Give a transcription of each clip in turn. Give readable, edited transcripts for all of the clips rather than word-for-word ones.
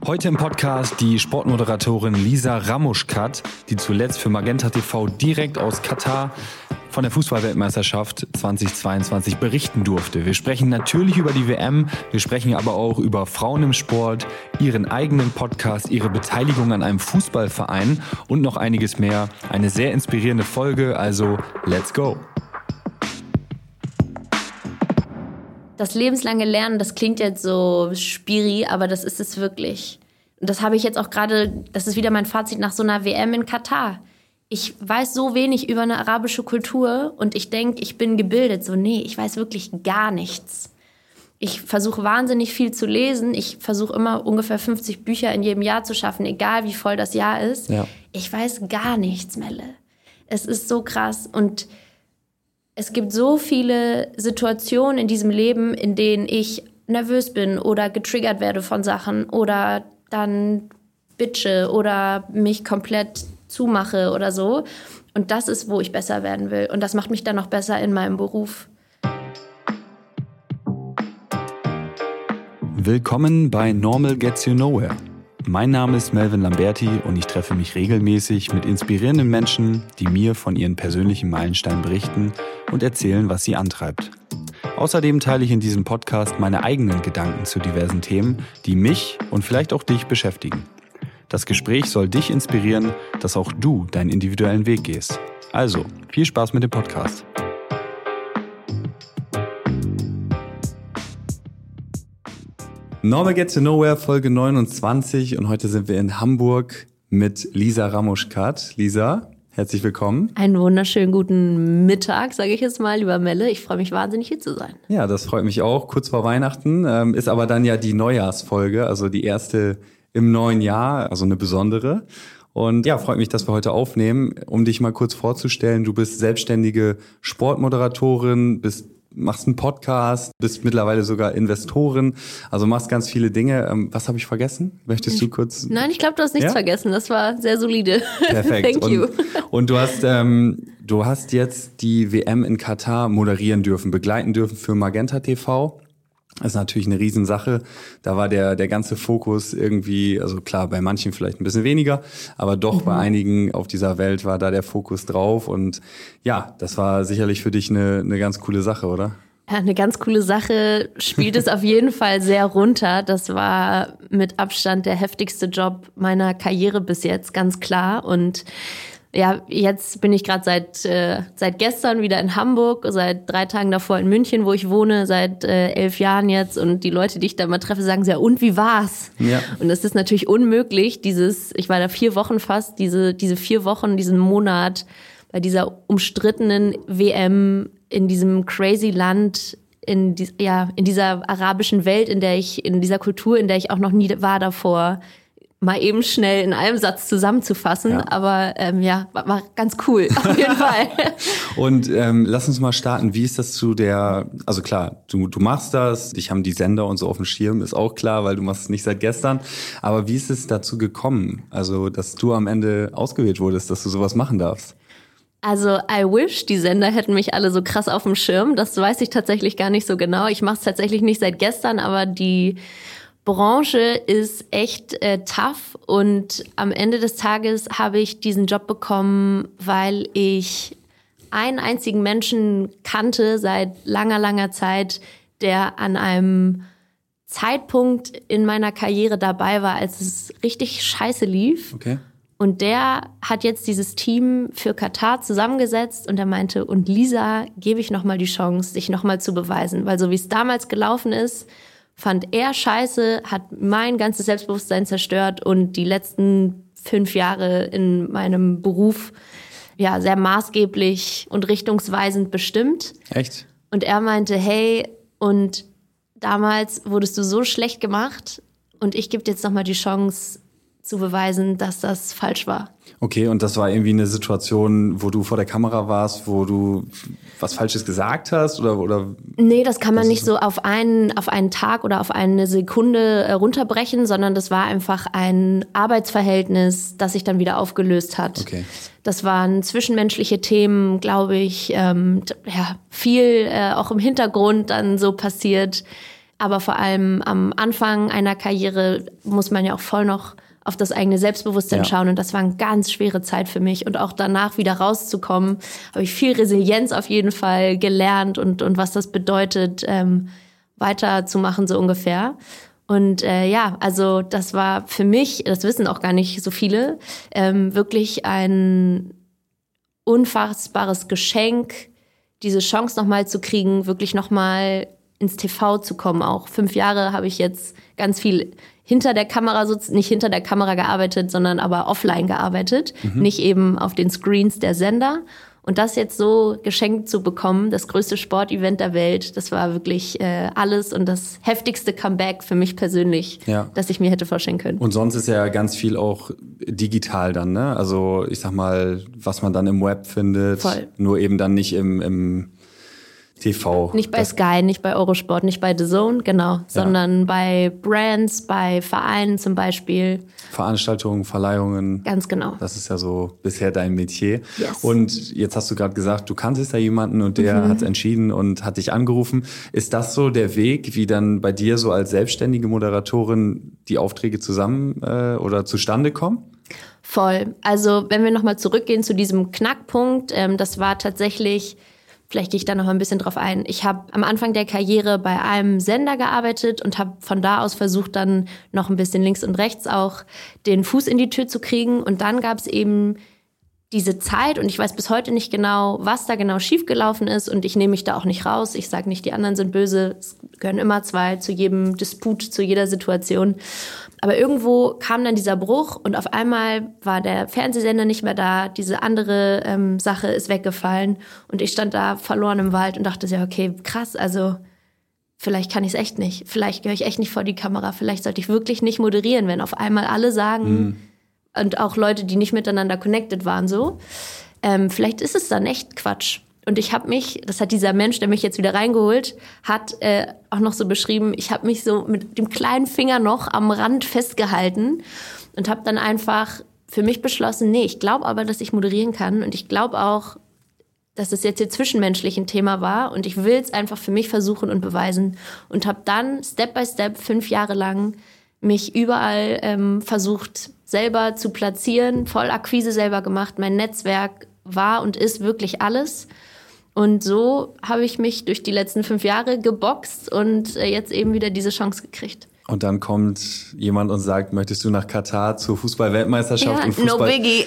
Heute im Podcast die Sportmoderatorin Lisa Ramuschkat, die zuletzt für Magenta TV direkt aus Katar von der Fußball-Weltmeisterschaft 2022 berichten durfte. Wir sprechen natürlich über die WM, wir sprechen aber auch über Frauen im Sport, ihren eigenen Podcast, ihre Beteiligung an einem Fußballverein und noch einiges mehr. Eine sehr inspirierende Folge, also let's go! Das lebenslange Lernen, das klingt jetzt so spiri, aber das ist es wirklich. Und das habe ich jetzt auch gerade, das ist wieder mein Fazit nach so einer WM in Katar. Ich weiß so wenig über eine arabische Kultur und ich denke, ich bin gebildet. So, nee, ich weiß wirklich gar nichts. Ich versuche wahnsinnig viel zu lesen. Ich versuche immer ungefähr 50 Bücher in jedem Jahr zu schaffen, egal wie voll das Jahr ist. Ja. Ich weiß gar nichts, Melle. Es ist so krass und es gibt so viele Situationen in diesem Leben, in denen ich nervös bin oder getriggert werde von Sachen oder dann bitche oder mich komplett zumache oder so. Und das ist, wo ich besser werden will. Und das macht mich dann noch besser in meinem Beruf. Willkommen bei Normal Gets You Nowhere. Mein Name ist Melvin Lamberti und ich treffe mich regelmäßig mit inspirierenden Menschen, die mir von ihren persönlichen Meilensteinen berichten und erzählen, was sie antreibt. Außerdem teile ich in diesem Podcast meine eigenen Gedanken zu diversen Themen, die mich und vielleicht auch dich beschäftigen. Das Gespräch soll dich inspirieren, dass auch du deinen individuellen Weg gehst. Also, viel Spaß mit dem Podcast. Normal Gets You Nowhere, Folge 29, und heute sind wir in Hamburg mit Lisa Ramuschkat. Lisa, herzlich willkommen. Einen wunderschönen guten Mittag, sage ich jetzt mal, lieber Melle. Ich freue mich wahnsinnig, hier zu sein. Ja, das freut mich auch. Kurz vor Weihnachten ist aber dann ja die Neujahrsfolge, also die erste im neuen Jahr, also eine besondere. Und ja, freut mich, dass wir heute aufnehmen. Um dich mal kurz vorzustellen, du bist selbstständige Sportmoderatorin, machst einen Podcast, bist mittlerweile sogar Investorin, also machst ganz viele Dinge. Was habe ich vergessen? Möchtest du kurz? Nein, ich glaube, du hast nichts vergessen. Das war sehr solide. Perfekt. Thank you. Und du hast jetzt die WM in Katar moderieren dürfen, begleiten dürfen für Magenta TV. Das ist natürlich eine Riesensache. Da war der ganze Fokus irgendwie, also klar, bei manchen vielleicht ein bisschen weniger, aber doch bei einigen auf dieser Welt war da der Fokus drauf. Und ja, das war sicherlich für dich eine ganz coole Sache, oder? Ja, eine ganz coole Sache, spielt es auf jeden Fall sehr runter. Das war mit Abstand der heftigste Job meiner Karriere bis jetzt, ganz klar. Und ja, jetzt bin ich gerade seit gestern wieder in Hamburg, seit 3 Tagen davor in München, wo ich wohne, seit 11 Jahren jetzt. Und die Leute, die ich da mal treffe, sagen so, ja, und wie war's? Ja. Und es ist natürlich unmöglich, ich war da 4 Wochen fast, diese 4 Wochen, diesen Monat bei dieser umstrittenen WM in diesem crazy Land, in dieser arabischen Welt, in dieser Kultur, in der ich auch noch nie war davor, mal eben schnell in einem Satz zusammenzufassen, ja. Aber war ganz cool, auf jeden Fall. Und lass uns mal starten, wie ist das also klar, du machst das, dich haben die Sender und so auf dem Schirm, ist auch klar, weil du machst es nicht seit gestern, aber wie ist es dazu gekommen, also dass du am Ende ausgewählt wurdest, dass du sowas machen darfst? Also I wish, die Sender hätten mich alle so krass auf dem Schirm, das weiß ich tatsächlich gar nicht so genau, ich mache es tatsächlich nicht seit gestern, aber die Branche ist echt tough und am Ende des Tages habe ich diesen Job bekommen, weil ich einen einzigen Menschen kannte seit langer, langer Zeit, der an einem Zeitpunkt in meiner Karriere dabei war, als es richtig scheiße lief. Okay. Und der hat jetzt dieses Team für Katar zusammengesetzt und er meinte, und Lisa, gebe ich nochmal die Chance, sich nochmal zu beweisen, weil so wie es damals gelaufen ist, fand er scheiße, hat mein ganzes Selbstbewusstsein zerstört und die letzten 5 Jahre in meinem Beruf ja sehr maßgeblich und richtungsweisend bestimmt. Echt? Und er meinte, hey, und damals wurdest du so schlecht gemacht und ich gebe dir jetzt nochmal die Chance zu beweisen, dass das falsch war. Okay, und das war irgendwie eine Situation, wo du vor der Kamera warst, wo du was Falsches gesagt hast? Oder? Nee, das kann man nicht so auf einen Tag oder auf eine Sekunde runterbrechen, sondern das war einfach ein Arbeitsverhältnis, das sich dann wieder aufgelöst hat. Okay. Das waren zwischenmenschliche Themen, glaube ich, viel auch im Hintergrund dann so passiert. Aber vor allem am Anfang einer Karriere muss man ja auch voll noch auf das eigene Selbstbewusstsein schauen. Und das war eine ganz schwere Zeit für mich. Und auch danach wieder rauszukommen, habe ich viel Resilienz auf jeden Fall gelernt und was das bedeutet, weiterzumachen so ungefähr. Und also das war für mich, das wissen auch gar nicht so viele, wirklich ein unfassbares Geschenk, diese Chance nochmal zu kriegen, wirklich nochmal ins TV zu kommen. Auch 5 Jahre habe ich jetzt ganz viel hinter der Kamera, nicht hinter der Kamera gearbeitet, sondern aber offline gearbeitet, nicht eben auf den Screens der Sender. Und das jetzt so geschenkt zu bekommen, das größte Sportevent der Welt, das war wirklich alles und das heftigste Comeback für mich persönlich, das ich mir hätte vorstellen können. Und sonst ist ja ganz viel auch digital dann, ne? Also ich sag mal, was man dann im Web findet, nur eben dann nicht im TV. Nicht bei Sky, nicht bei Eurosport, nicht bei The Zone, genau, sondern bei Brands, bei Vereinen zum Beispiel. Veranstaltungen, Verleihungen. Ganz genau. Das ist ja so bisher dein Metier. Yes. Und jetzt hast du gerade gesagt, du kanntest ja jemanden und der hat entschieden und hat dich angerufen. Ist das so der Weg, wie dann bei dir so als selbstständige Moderatorin die Aufträge zusammen oder zustande kommen? Voll. Also wenn wir nochmal zurückgehen zu diesem Knackpunkt, das war tatsächlich... Vielleicht gehe ich da noch ein bisschen drauf ein. Ich habe am Anfang der Karriere bei einem Sender gearbeitet und habe von da aus versucht, dann noch ein bisschen links und rechts auch den Fuß in die Tür zu kriegen. Und dann gab es eben diese Zeit und ich weiß bis heute nicht genau, was da genau schiefgelaufen ist und ich nehme mich da auch nicht raus. Ich sage nicht, die anderen sind böse. Es gehören immer 2 zu jedem Disput, zu jeder Situation. Aber irgendwo kam dann dieser Bruch und auf einmal war der Fernsehsender nicht mehr da. Diese andere Sache ist weggefallen und ich stand da verloren im Wald und dachte, ja, okay, krass, also vielleicht kann ich es echt nicht. Vielleicht gehöre ich echt nicht vor die Kamera. Vielleicht sollte ich wirklich nicht moderieren, wenn auf einmal alle sagen... Und auch Leute, die nicht miteinander connected waren, so. Vielleicht ist es dann echt Quatsch. Und ich habe mich, das hat dieser Mensch, der mich jetzt wieder reingeholt, hat auch noch so beschrieben, ich habe mich so mit dem kleinen Finger noch am Rand festgehalten und habe dann einfach für mich beschlossen, nee, ich glaube aber, dass ich moderieren kann. Und ich glaube auch, dass es jetzt hier zwischenmenschlich ein Thema war. Und ich will es einfach für mich versuchen und beweisen. Und habe dann Step by Step 5 Jahre lang mich überall versucht, selber zu platzieren, voll Akquise selber gemacht. Mein Netzwerk war und ist wirklich alles. Und so habe ich mich durch die letzten 5 Jahre geboxt und jetzt eben wieder diese Chance gekriegt. Und dann kommt jemand und sagt, möchtest du nach Katar zur Fußball-Weltmeisterschaft? Ja, und Fußball, no biggie.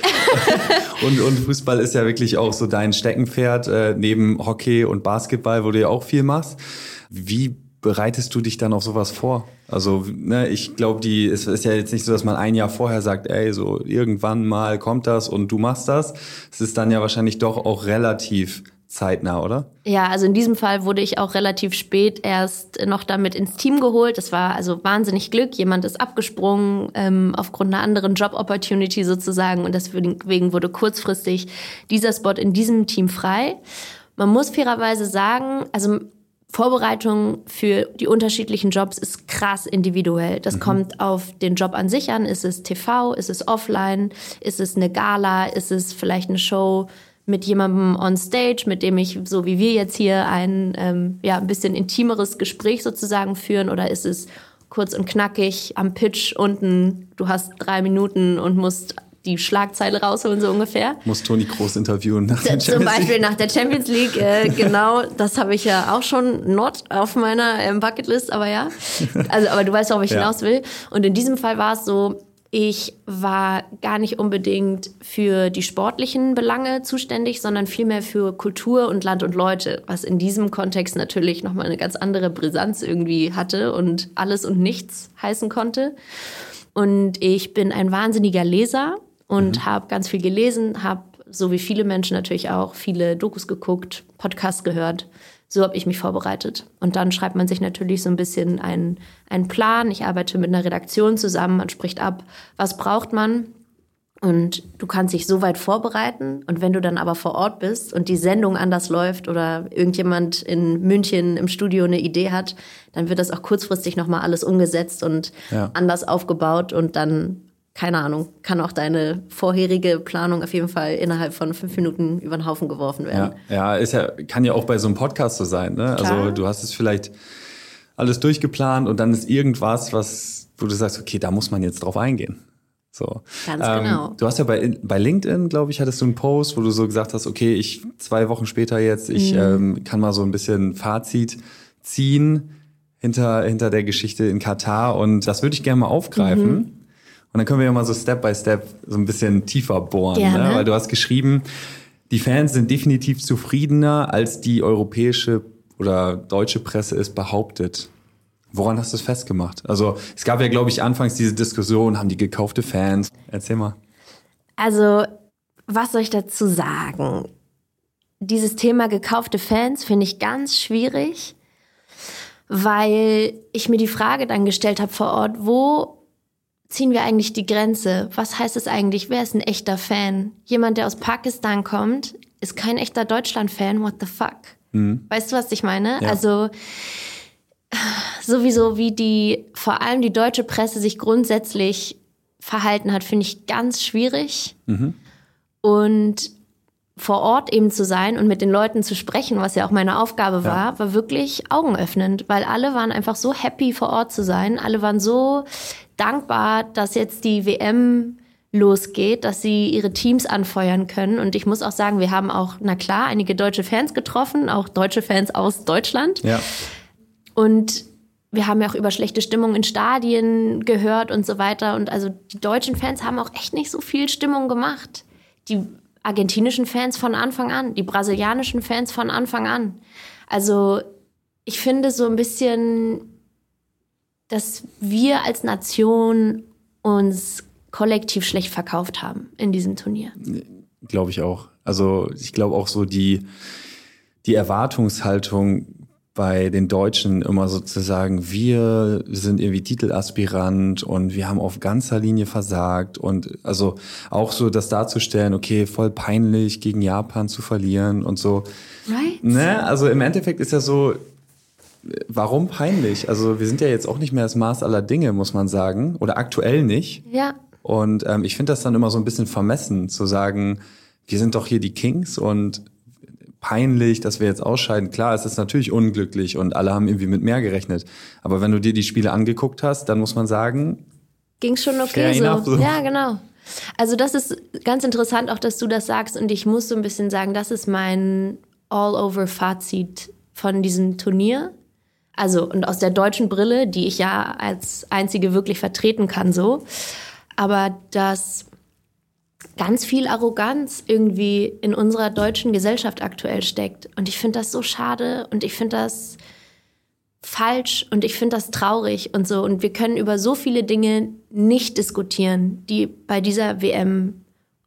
und Fußball ist ja wirklich auch so dein Steckenpferd, neben Hockey und Basketball, wo du ja auch viel machst. Wie bereitest du dich dann auf sowas vor? Also, ne, ich glaube, es ist ja jetzt nicht so, dass man ein Jahr vorher sagt, ey, so irgendwann mal kommt das und du machst das. Es ist dann ja wahrscheinlich doch auch relativ zeitnah, oder? Ja, also in diesem Fall wurde ich auch relativ spät erst noch damit ins Team geholt. Das war also wahnsinnig Glück. Jemand ist abgesprungen aufgrund einer anderen Job-Opportunity sozusagen und deswegen wurde kurzfristig dieser Spot in diesem Team frei. Man muss fairerweise sagen, also Vorbereitung für die unterschiedlichen Jobs ist krass individuell. Das kommt auf den Job an sich an. Ist es TV? Ist es offline? Ist es eine Gala? Ist es vielleicht eine Show mit jemandem on stage, mit dem ich, so wie wir jetzt hier, ein bisschen intimeres Gespräch sozusagen führen? Oder ist es kurz und knackig am Pitch unten, du hast 3 Minuten und musst die Schlagzeile rausholen, so ungefähr. Muss Toni Kroos interviewen nach der Champions League. Zum Beispiel nach der Champions League, genau. Das habe ich ja auch schon not auf meiner Bucketlist, aber ja. Also, aber du weißt auch, wo ich hinaus will. Und in diesem Fall war es so, ich war gar nicht unbedingt für die sportlichen Belange zuständig, sondern vielmehr für Kultur und Land und Leute, was in diesem Kontext natürlich nochmal eine ganz andere Brisanz irgendwie hatte und alles und nichts heißen konnte. Und ich bin ein wahnsinniger Leser und habe ganz viel gelesen, habe, so wie viele Menschen natürlich auch, viele Dokus geguckt, Podcasts gehört. So habe ich mich vorbereitet. Und dann schreibt man sich natürlich so ein bisschen einen Plan. Ich arbeite mit einer Redaktion zusammen, man spricht ab, was braucht man. Und du kannst dich so weit vorbereiten. Und wenn du dann aber vor Ort bist und die Sendung anders läuft oder irgendjemand in München im Studio eine Idee hat, dann wird das auch kurzfristig nochmal alles umgesetzt und anders aufgebaut. Und dann, keine Ahnung, kann auch deine vorherige Planung auf jeden Fall innerhalb von 5 Minuten über den Haufen geworfen werden. Ja, kann ja auch bei so einem Podcast so sein, ne? Klar. Also du hast es vielleicht alles durchgeplant und dann ist irgendwas, wo du sagst, okay, da muss man jetzt drauf eingehen. So. Ganz genau. Du hast ja bei LinkedIn, glaube ich, hattest du einen Post, wo du so gesagt hast, okay, 2 Wochen später jetzt, ich kann mal so ein bisschen Fazit ziehen hinter der Geschichte in Katar und das würde ich gerne mal aufgreifen. Und dann können wir ja mal so Step by Step so ein bisschen tiefer bohren, ne? Weil du hast geschrieben, die Fans sind definitiv zufriedener, als die europäische oder deutsche Presse es behauptet. Woran hast du es festgemacht? Also es gab ja, glaube ich, anfangs diese Diskussion, haben die gekaufte Fans? Erzähl mal. Also, was soll ich dazu sagen? Dieses Thema gekaufte Fans finde ich ganz schwierig, weil ich mir die Frage dann gestellt habe vor Ort, wo ziehen wir eigentlich die Grenze? Was heißt es eigentlich? Wer ist ein echter Fan? Jemand, der aus Pakistan kommt, ist kein echter Deutschland-Fan. What the fuck? Weißt du, was ich meine? Ja. Also sowieso, wie vor allem die deutsche Presse sich grundsätzlich verhalten hat, finde ich ganz schwierig. Und vor Ort eben zu sein und mit den Leuten zu sprechen, was ja auch meine Aufgabe war wirklich augenöffnend, weil alle waren einfach so happy, vor Ort zu sein. Alle waren so dankbar, dass jetzt die WM losgeht, dass sie ihre Teams anfeuern können. Und ich muss auch sagen, wir haben auch, na klar, einige deutsche Fans getroffen, auch deutsche Fans aus Deutschland. Ja. Und wir haben ja auch über schlechte Stimmung in Stadien gehört und so weiter. Und also die deutschen Fans haben auch echt nicht so viel Stimmung gemacht. Die argentinischen Fans von Anfang an, die brasilianischen Fans von Anfang an. Also ich finde so ein bisschen, dass wir als Nation uns kollektiv schlecht verkauft haben in diesem Turnier. Glaube ich auch. Also ich glaube auch so die Erwartungshaltung bei den Deutschen immer sozusagen, wir sind irgendwie Titelaspirant und wir haben auf ganzer Linie versagt und also auch so das darzustellen, okay, voll peinlich gegen Japan zu verlieren und so. Right? Ne? Also im Endeffekt ist ja so, warum peinlich? Also wir sind ja jetzt auch nicht mehr das Maß aller Dinge, muss man sagen, oder aktuell nicht. Ja. Und ich finde das dann immer so ein bisschen vermessen, zu sagen, wir sind doch hier die Kings und peinlich, dass wir jetzt ausscheiden. Klar, es ist natürlich unglücklich und alle haben irgendwie mit mehr gerechnet. Aber wenn du dir die Spiele angeguckt hast, dann muss man sagen, ging's schon okay so. enough, so. Ja, genau. Also das ist ganz interessant auch, dass du das sagst und ich muss so ein bisschen sagen, das ist mein All-Over-Fazit von diesem Turnier. Also und aus der deutschen Brille, die ich ja als einzige wirklich vertreten kann so. Aber dass ganz viel Arroganz irgendwie in unserer deutschen Gesellschaft aktuell steckt. Und ich finde das so schade und ich finde das falsch und ich finde das traurig und so. Und wir können über so viele Dinge nicht diskutieren, die bei dieser WM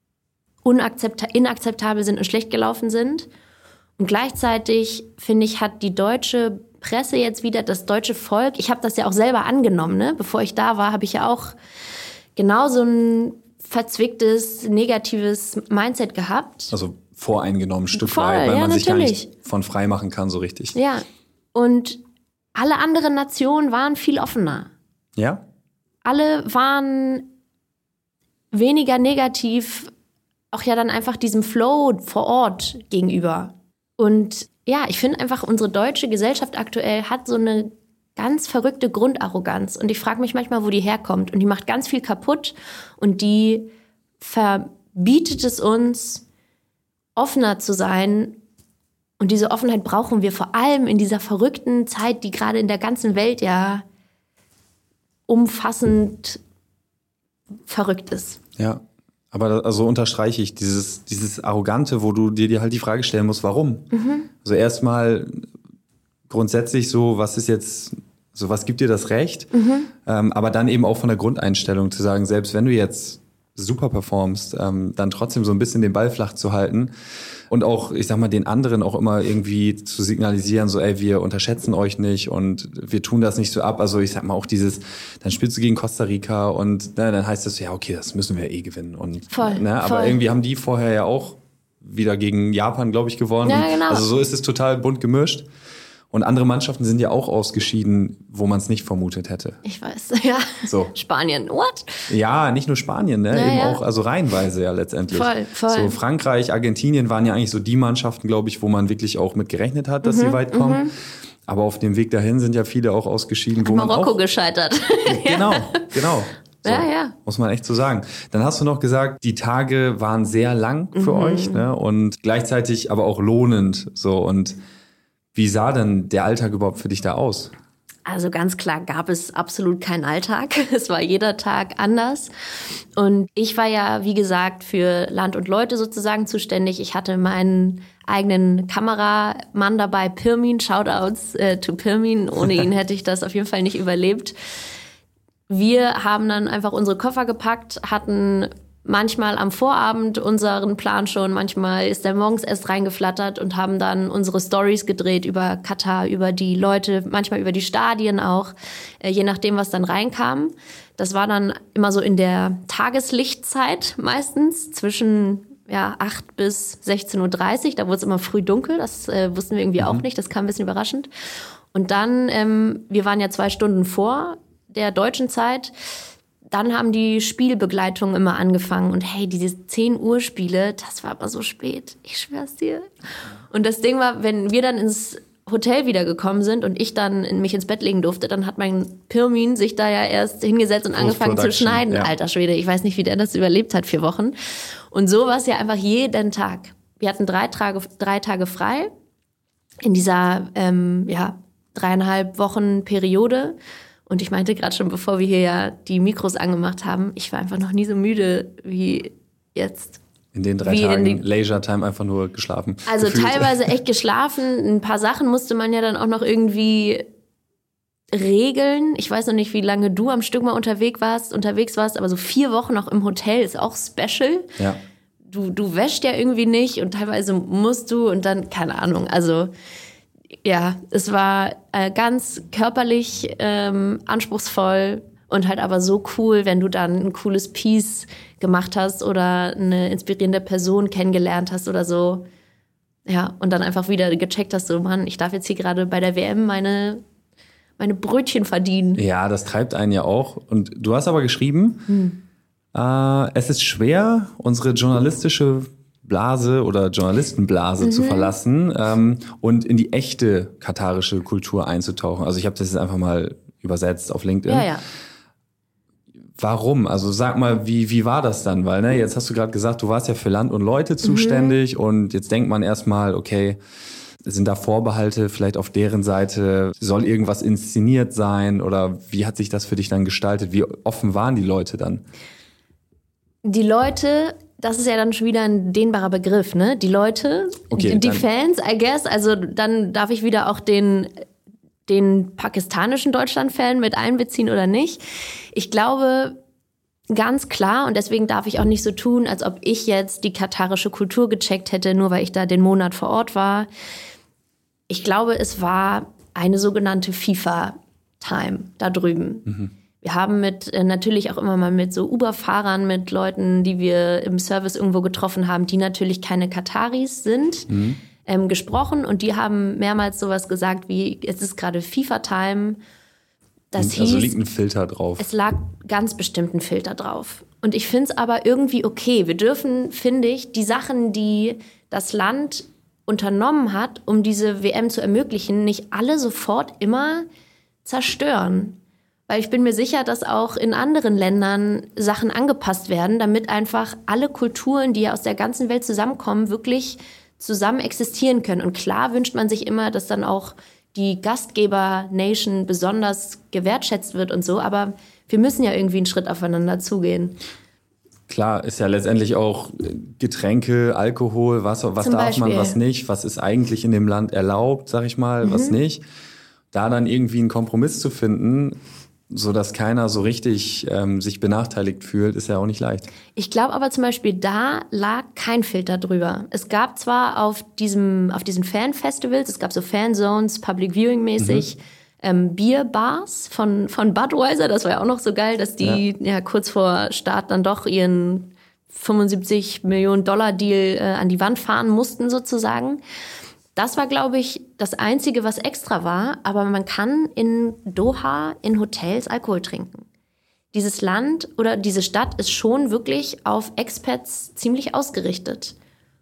inakzeptabel sind und schlecht gelaufen sind. Und gleichzeitig, finde ich, hat die deutsche Presse jetzt wieder, das deutsche Volk, ich habe das ja auch selber angenommen, ne? Bevor ich da war, habe ich ja auch genauso ein verzwicktes, negatives Mindset gehabt. Also voreingenommen ein Stück Voll, weit, weil ja, man sich gar natürlich nicht von frei machen kann so richtig. Ja, und alle anderen Nationen waren viel offener. Ja? Alle waren weniger negativ, auch ja dann einfach diesem Flow vor Ort gegenüber. Und ja, ich finde einfach, unsere deutsche Gesellschaft aktuell hat so eine ganz verrückte Grundarroganz. Und ich frage mich manchmal, wo die herkommt. Und die macht ganz viel kaputt. Und die verbietet es uns, offener zu sein. Und diese Offenheit brauchen wir vor allem in dieser verrückten Zeit, die gerade in der ganzen Welt ja umfassend verrückt ist. Ja, aber also unterstreiche ich dieses Arrogante, wo du dir halt die Frage stellen musst, warum? Also erstmal grundsätzlich so, was ist jetzt, so was gibt dir das Recht? Aber dann eben auch von der Grundeinstellung zu sagen, selbst wenn du jetzt super performst, dann trotzdem so ein bisschen den Ball flach zu halten und auch, ich sag mal, den anderen auch immer irgendwie zu signalisieren, so ey, wir unterschätzen euch nicht und wir tun das nicht so ab. Also ich sag mal auch dieses, dann spielst du gegen Costa Rica und dann heißt es so, ja okay, das müssen wir eh gewinnen. Und, voll. Aber irgendwie haben die vorher ja auch wieder gegen Japan, glaube ich, gewonnen. Ja, genau. Also so ist es total bunt gemischt. Und andere Mannschaften sind ja auch ausgeschieden, wo man es nicht vermutet hätte. Ich weiß, ja. So. Spanien, what? Ja, nicht nur Spanien, ne? Ja, Eben ja. auch, also reihenweise ja letztendlich. Voll. So Frankreich, Argentinien waren ja eigentlich so die Mannschaften, glaube ich, wo man wirklich auch mit gerechnet hat, dass sie weit kommen. Aber auf dem Weg dahin sind ja viele auch ausgeschieden, wo Marokko gescheitert. Genau. So, ja. Muss man echt so sagen. Dann hast du noch gesagt, die Tage waren sehr lang für euch, ne? Und gleichzeitig aber auch lohnend. So, und wie sah denn der Alltag überhaupt für dich da aus? Also ganz klar gab es absolut keinen Alltag. Es war jeder Tag anders. Und ich war ja, wie gesagt, für Land und Leute sozusagen zuständig. Ich hatte meinen eigenen Kameramann dabei, Pirmin. Shoutouts to Pirmin. Ohne ihn hätte ich das auf jeden Fall nicht überlebt. Wir haben dann einfach unsere Koffer gepackt, hatten manchmal am Vorabend unseren Plan schon, manchmal ist der morgens erst reingeflattert und haben dann unsere Stories gedreht über Katar, über die Leute, manchmal über die Stadien auch, je nachdem, was dann reinkam. Das war dann immer so in der Tageslichtzeit meistens, zwischen 8 bis 16:30 Uhr. Da wurde es immer früh dunkel, das wussten wir irgendwie auch nicht, das kam ein bisschen überraschend. Und dann, wir waren ja 2 Stunden vor der deutschen Zeit, dann haben die Spielbegleitungen immer angefangen. Und hey, diese 10 Uhr Spiele, das war aber so spät. Ich schwör's dir. Und das Ding war, wenn wir dann ins Hotel wiedergekommen sind und ich dann mich ins Bett legen durfte, dann hat mein Pirmin sich da ja erst hingesetzt und angefangen zu schneiden. Ja. Alter Schwede, ich weiß nicht, wie der das überlebt hat, 4 Wochen. Und so war es ja einfach jeden Tag. Wir hatten 3 Tage frei in dieser 3,5 Wochen Periode. Und ich meinte gerade schon, bevor wir hier ja die Mikros angemacht haben, ich war einfach noch nie so müde wie jetzt. In den 3 Tagen Leisure Time einfach nur geschlafen. Also gefühlt. Teilweise echt geschlafen. Ein paar Sachen musste man ja dann auch noch irgendwie regeln. Ich weiß noch nicht, wie lange du am Stück mal unterwegs warst, aber so 4 Wochen noch im Hotel ist auch special. Ja. Du wäschst ja irgendwie nicht und teilweise musst du und dann, keine Ahnung, also ja, es war ganz körperlich anspruchsvoll und halt aber so cool, wenn du dann ein cooles Piece gemacht hast oder eine inspirierende Person kennengelernt hast oder so. Ja, und dann einfach wieder gecheckt hast, so Mann, ich darf jetzt hier gerade bei der WM meine Brötchen verdienen. Ja, das treibt einen ja auch. Und du hast aber geschrieben, es ist schwer, unsere journalistische Blase oder Journalistenblase zu verlassen und in die echte katarische Kultur einzutauchen. Also ich habe das jetzt einfach mal übersetzt auf LinkedIn. Ja. Warum? Also sag mal, wie war das dann? Weil jetzt hast du gerade gesagt, du warst ja für Land und Leute zuständig und jetzt denkt man erstmal, okay, sind da Vorbehalte vielleicht auf deren Seite? Soll irgendwas inszeniert sein? Oder wie hat sich das für dich dann gestaltet? Wie offen waren die Leute dann? Die Leute, das ist ja dann schon wieder ein dehnbarer Begriff, ne? Die Leute, okay, die Fans, I guess. Also dann darf ich wieder auch den pakistanischen Deutschland-Fan mit einbeziehen oder nicht. Ich glaube ganz klar, und deswegen darf ich auch nicht so tun, als ob ich jetzt die katarische Kultur gecheckt hätte, nur weil ich da den Monat vor Ort war. Ich glaube, es war eine sogenannte FIFA-Time da drüben. Wir haben natürlich auch immer mal mit so Uber-Fahrern, mit Leuten, die wir im Service irgendwo getroffen haben, die natürlich keine Kataris sind, gesprochen. Und die haben mehrmals sowas gesagt wie, es ist gerade FIFA-Time. Das hieß, also liegt ein Filter drauf. Es lag ganz bestimmt ein Filter drauf. Und ich finde es aber irgendwie okay. Wir dürfen, finde ich, die Sachen, die das Land unternommen hat, um diese WM zu ermöglichen, nicht alle sofort immer zerstören. Weil ich bin mir sicher, dass auch in anderen Ländern Sachen angepasst werden, damit einfach alle Kulturen, die ja aus der ganzen Welt zusammenkommen, wirklich zusammen existieren können. Und klar wünscht man sich immer, dass dann auch die Gastgeber-Nation besonders gewertschätzt wird und so. Aber wir müssen ja irgendwie einen Schritt aufeinander zugehen. Klar, ist ja letztendlich auch Getränke, Alkohol, was darf man, was nicht, was ist eigentlich in dem Land erlaubt, sag ich mal, was nicht. Da dann irgendwie einen Kompromiss zu finden, so dass keiner so richtig sich benachteiligt fühlt, ist ja auch nicht leicht. Ich glaube aber zum Beispiel, da lag kein Filter drüber. Es gab zwar auf diesen Fan-Festivals, es gab so Fanzones, Public Viewing-mäßig, Bierbars von Budweiser, das war ja auch noch so geil, dass die kurz vor Start dann doch ihren $75 Millionen Deal an die Wand fahren mussten sozusagen. Das war, glaube ich, das Einzige, was extra war. Aber man kann in Doha in Hotels Alkohol trinken. Dieses Land oder diese Stadt ist schon wirklich auf Expats ziemlich ausgerichtet.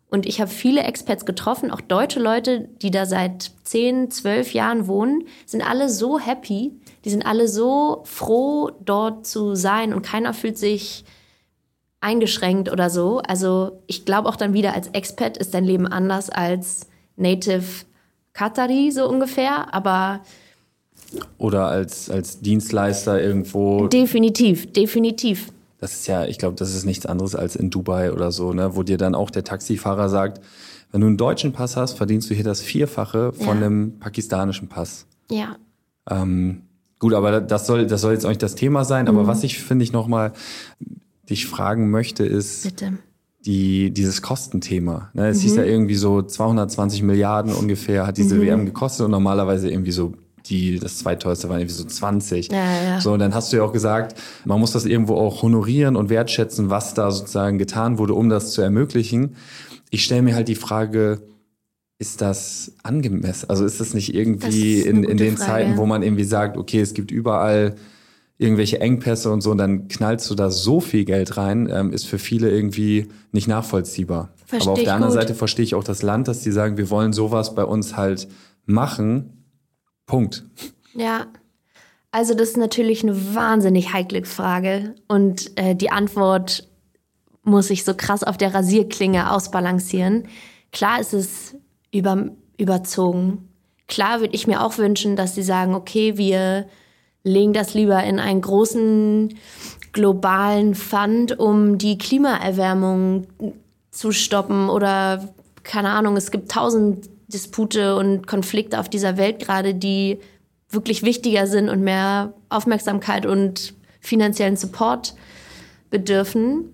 Und ich habe viele Expats getroffen, auch deutsche Leute, die da seit 10, 12 Jahren wohnen, sind alle so happy, die sind alle so froh, dort zu sein und keiner fühlt sich eingeschränkt oder so. Also ich glaube auch dann wieder, als Expat ist dein Leben anders als Native Qatari so ungefähr, aber... Oder als Dienstleister irgendwo. Definitiv. Das ist ja, ich glaube, das ist nichts anderes als in Dubai oder so, ne, wo dir dann auch der Taxifahrer sagt, wenn du einen deutschen Pass hast, verdienst du hier das Vierfache von einem pakistanischen Pass. Ja. Gut, aber das soll jetzt auch nicht das Thema sein. Aber was ich nochmal dich fragen möchte, ist Bitte. Dieses Kostenthema. Ne, es hieß ja irgendwie so 220 Milliarden ungefähr hat diese WM gekostet und normalerweise irgendwie so das zweiteuerste waren irgendwie so 20. Ja. So, und dann hast du ja auch gesagt, man muss das irgendwo auch honorieren und wertschätzen, was da sozusagen getan wurde, um das zu ermöglichen. Ich stelle mir halt die Frage, ist das angemessen? Also ist das nicht irgendwie in den Frage. Zeiten, wo man irgendwie sagt, okay, es gibt überall irgendwelche Engpässe und so, und dann knallst du da so viel Geld rein, ist für viele irgendwie nicht nachvollziehbar. Aber auf der anderen Seite verstehe ich auch das Land, dass die sagen, wir wollen sowas bei uns halt machen. Punkt. Ja, also das ist natürlich eine wahnsinnig heikle Frage und die Antwort muss ich so krass auf der Rasierklinge ausbalancieren. Klar ist es überzogen. Klar würde ich mir auch wünschen, dass sie sagen, okay, wir legen das lieber in einen großen globalen Fund, um die Klimaerwärmung zu stoppen oder keine Ahnung, es gibt 1000 Dispute und Konflikte auf dieser Welt gerade, die wirklich wichtiger sind und mehr Aufmerksamkeit und finanziellen Support bedürfen.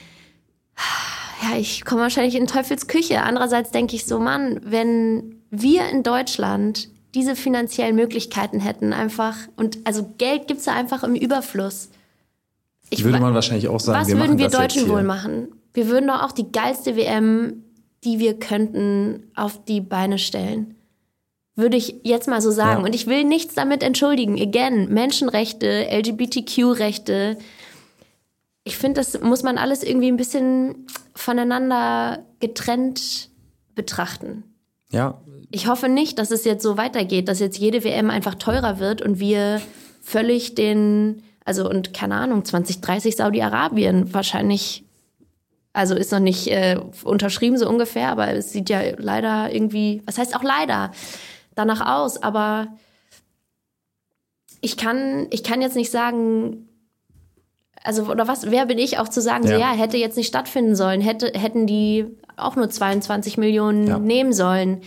Ja, ich komme wahrscheinlich in Teufels Küche. Andererseits denke ich so, Mann, wenn wir in Deutschland diese finanziellen Möglichkeiten hätten, einfach, und also Geld gibt's ja einfach im Überfluss. Würde man wahrscheinlich auch sagen, wir machen das jetzt hier. Was würden wir Deutschen wohl machen? Wir würden doch auch die geilste WM, die wir könnten, auf die Beine stellen. Würde ich jetzt mal so sagen. Ja. Und ich will nichts damit entschuldigen. Again, Menschenrechte, LGBTQ-Rechte. Ich finde, das muss man alles irgendwie ein bisschen voneinander getrennt betrachten. Ja. Ich hoffe nicht, dass es jetzt so weitergeht, dass jetzt jede WM einfach teurer wird und wir völlig und keine Ahnung, 2030 Saudi-Arabien wahrscheinlich. Also ist noch nicht unterschrieben so ungefähr, aber es sieht ja leider irgendwie, was heißt auch leider, danach aus. Aber ich kann jetzt nicht sagen, also oder was, wer bin ich auch zu sagen, so ja, hätte jetzt nicht stattfinden sollen, hätten die auch nur 22 Millionen nehmen sollen.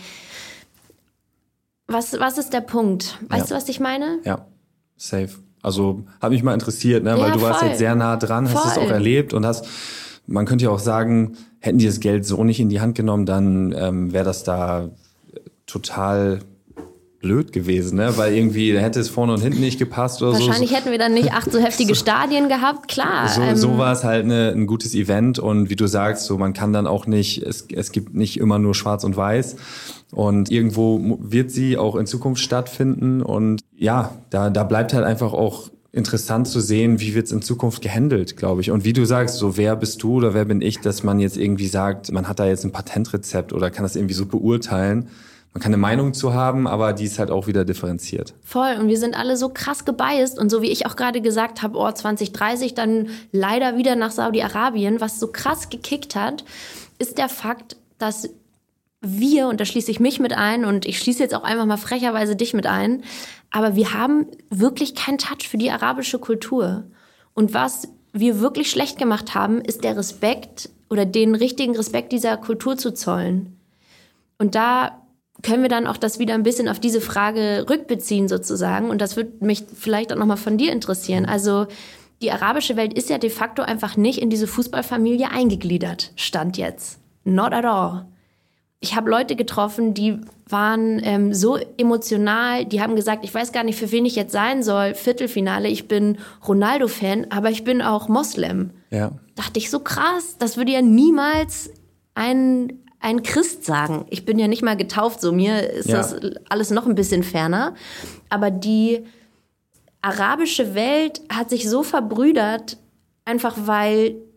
Was ist der Punkt? Weißt du, was ich meine? Ja, safe. Also hat mich mal interessiert, ne? Weil du warst jetzt sehr nah dran, hast es auch erlebt und man könnte ja auch sagen, hätten die das Geld so nicht in die Hand genommen, dann wäre das da total blöd gewesen, ne? Weil irgendwie hätte es vorne und hinten nicht gepasst oder so. Wahrscheinlich hätten wir dann nicht 8 so heftige Stadien gehabt, klar. So war es halt ein gutes Event und wie du sagst, so man kann dann auch nicht, es gibt nicht immer nur schwarz und weiß und irgendwo wird sie auch in Zukunft stattfinden und ja, da bleibt halt einfach auch interessant zu sehen, wie wird es in Zukunft gehandelt, glaube ich. Und wie du sagst, so wer bist du oder wer bin ich, dass man jetzt irgendwie sagt, man hat da jetzt ein Patentrezept oder kann das irgendwie so beurteilen. Man kann eine Meinung zu haben, aber die ist halt auch wieder differenziert. Voll. Und wir sind alle so krass gebiased. Und so wie ich auch gerade gesagt habe, 2030 dann leider wieder nach Saudi-Arabien. Was so krass gekickt hat, ist der Fakt, dass wir, und da schließe ich mich mit ein und ich schließe jetzt auch einfach mal frecherweise dich mit ein, aber wir haben wirklich keinen Touch für die arabische Kultur. Und was wir wirklich schlecht gemacht haben, ist der Respekt oder den richtigen Respekt dieser Kultur zu zollen. Und da können wir dann auch das wieder ein bisschen auf diese Frage rückbeziehen sozusagen. Und das würde mich vielleicht auch nochmal von dir interessieren. Also die arabische Welt ist ja de facto einfach nicht in diese Fußballfamilie eingegliedert, Stand jetzt. Not at all. Ich habe Leute getroffen, die waren so emotional, die haben gesagt, ich weiß gar nicht, für wen ich jetzt sein soll. Viertelfinale, ich bin Ronaldo-Fan, aber ich bin auch Moslem. Ja. Dachte ich, so krass, das würde ja niemals ein Christ sagen. Ich bin ja nicht mal getauft, so mir ist das alles noch ein bisschen ferner. Aber die arabische Welt hat sich so verbrüdert, einfach weil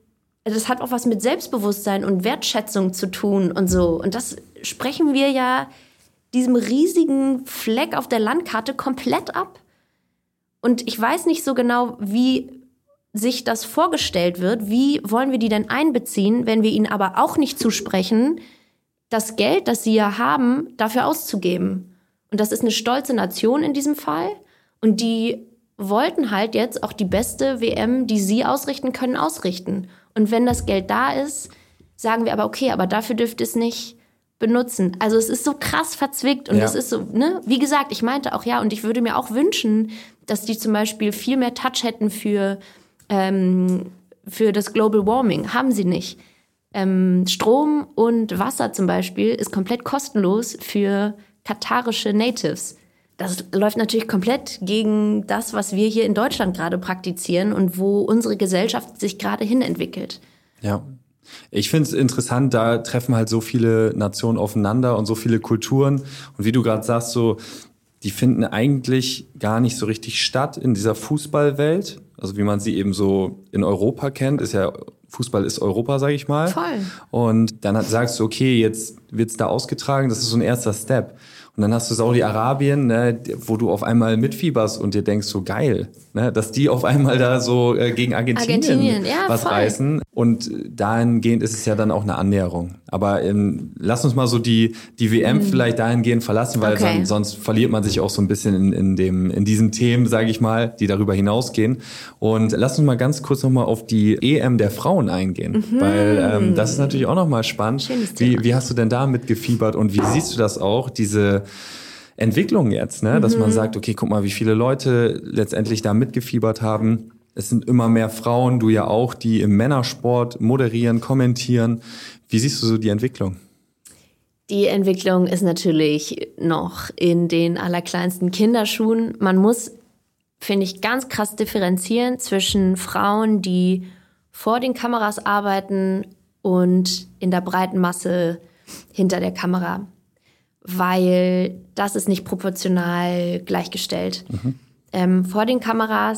das hat auch was mit Selbstbewusstsein und Wertschätzung zu tun und so. Und das sprechen wir ja diesem riesigen Fleck auf der Landkarte komplett ab. Und ich weiß nicht so genau, wie sich das vorgestellt wird. Wie wollen wir die denn einbeziehen, wenn wir ihnen aber auch nicht zusprechen, das Geld, das sie ja haben, dafür auszugeben. Und das ist eine stolze Nation in diesem Fall. Und die wollten halt jetzt auch die beste WM, die sie ausrichten können, ausrichten. Und wenn das Geld da ist, sagen wir aber, okay, aber dafür dürft ihr es nicht benutzen. Also es ist so krass verzwickt und es ist so, ne? Wie gesagt, ich meinte auch, ja, und ich würde mir auch wünschen, dass die zum Beispiel viel mehr Touch hätten für das Global Warming. Haben sie nicht. Strom und Wasser zum Beispiel ist komplett kostenlos für katarische Natives. Das läuft natürlich komplett gegen das, was wir hier in Deutschland gerade praktizieren und wo unsere Gesellschaft sich gerade hin entwickelt. Ja, ich finde es interessant, da treffen halt so viele Nationen aufeinander und so viele Kulturen. Und wie du gerade sagst, so, die finden eigentlich gar nicht so richtig statt in dieser Fußballwelt. Also wie man sie eben so in Europa kennt, ist ja, Fußball ist Europa, sage ich mal. Voll. Und dann sagst du, okay, jetzt wird's da ausgetragen, das ist so ein erster Step. Und dann hast du Saudi-Arabien, ne, wo du auf einmal mitfieberst und dir denkst, so geil, ne, dass die auf einmal da so gegen Argentinien ja, was voll reißen. Und dahingehend ist es ja dann auch eine Annäherung. Aber lass uns mal so die WM vielleicht dahingehend verlassen, weil dann, sonst verliert man sich auch so ein bisschen in diesen Themen, sage ich mal, die darüber hinausgehen. Und lass uns mal ganz kurz nochmal auf die EM der Frauen eingehen, weil das ist natürlich auch nochmal spannend. Wie hast du denn da mitgefiebert und wie siehst du das auch, diese Entwicklung jetzt, ne? Dass man sagt, okay, guck mal, wie viele Leute letztendlich da mitgefiebert haben. Es sind immer mehr Frauen, du ja auch, die im Männersport moderieren, kommentieren. Wie siehst du so die Entwicklung? Die Entwicklung ist natürlich noch in den allerkleinsten Kinderschuhen. Man muss, finde ich, ganz krass differenzieren zwischen Frauen, die vor den Kameras arbeiten und in der breiten Masse hinter der Kamera. Weil das ist nicht proportional gleichgestellt. Vor den Kameras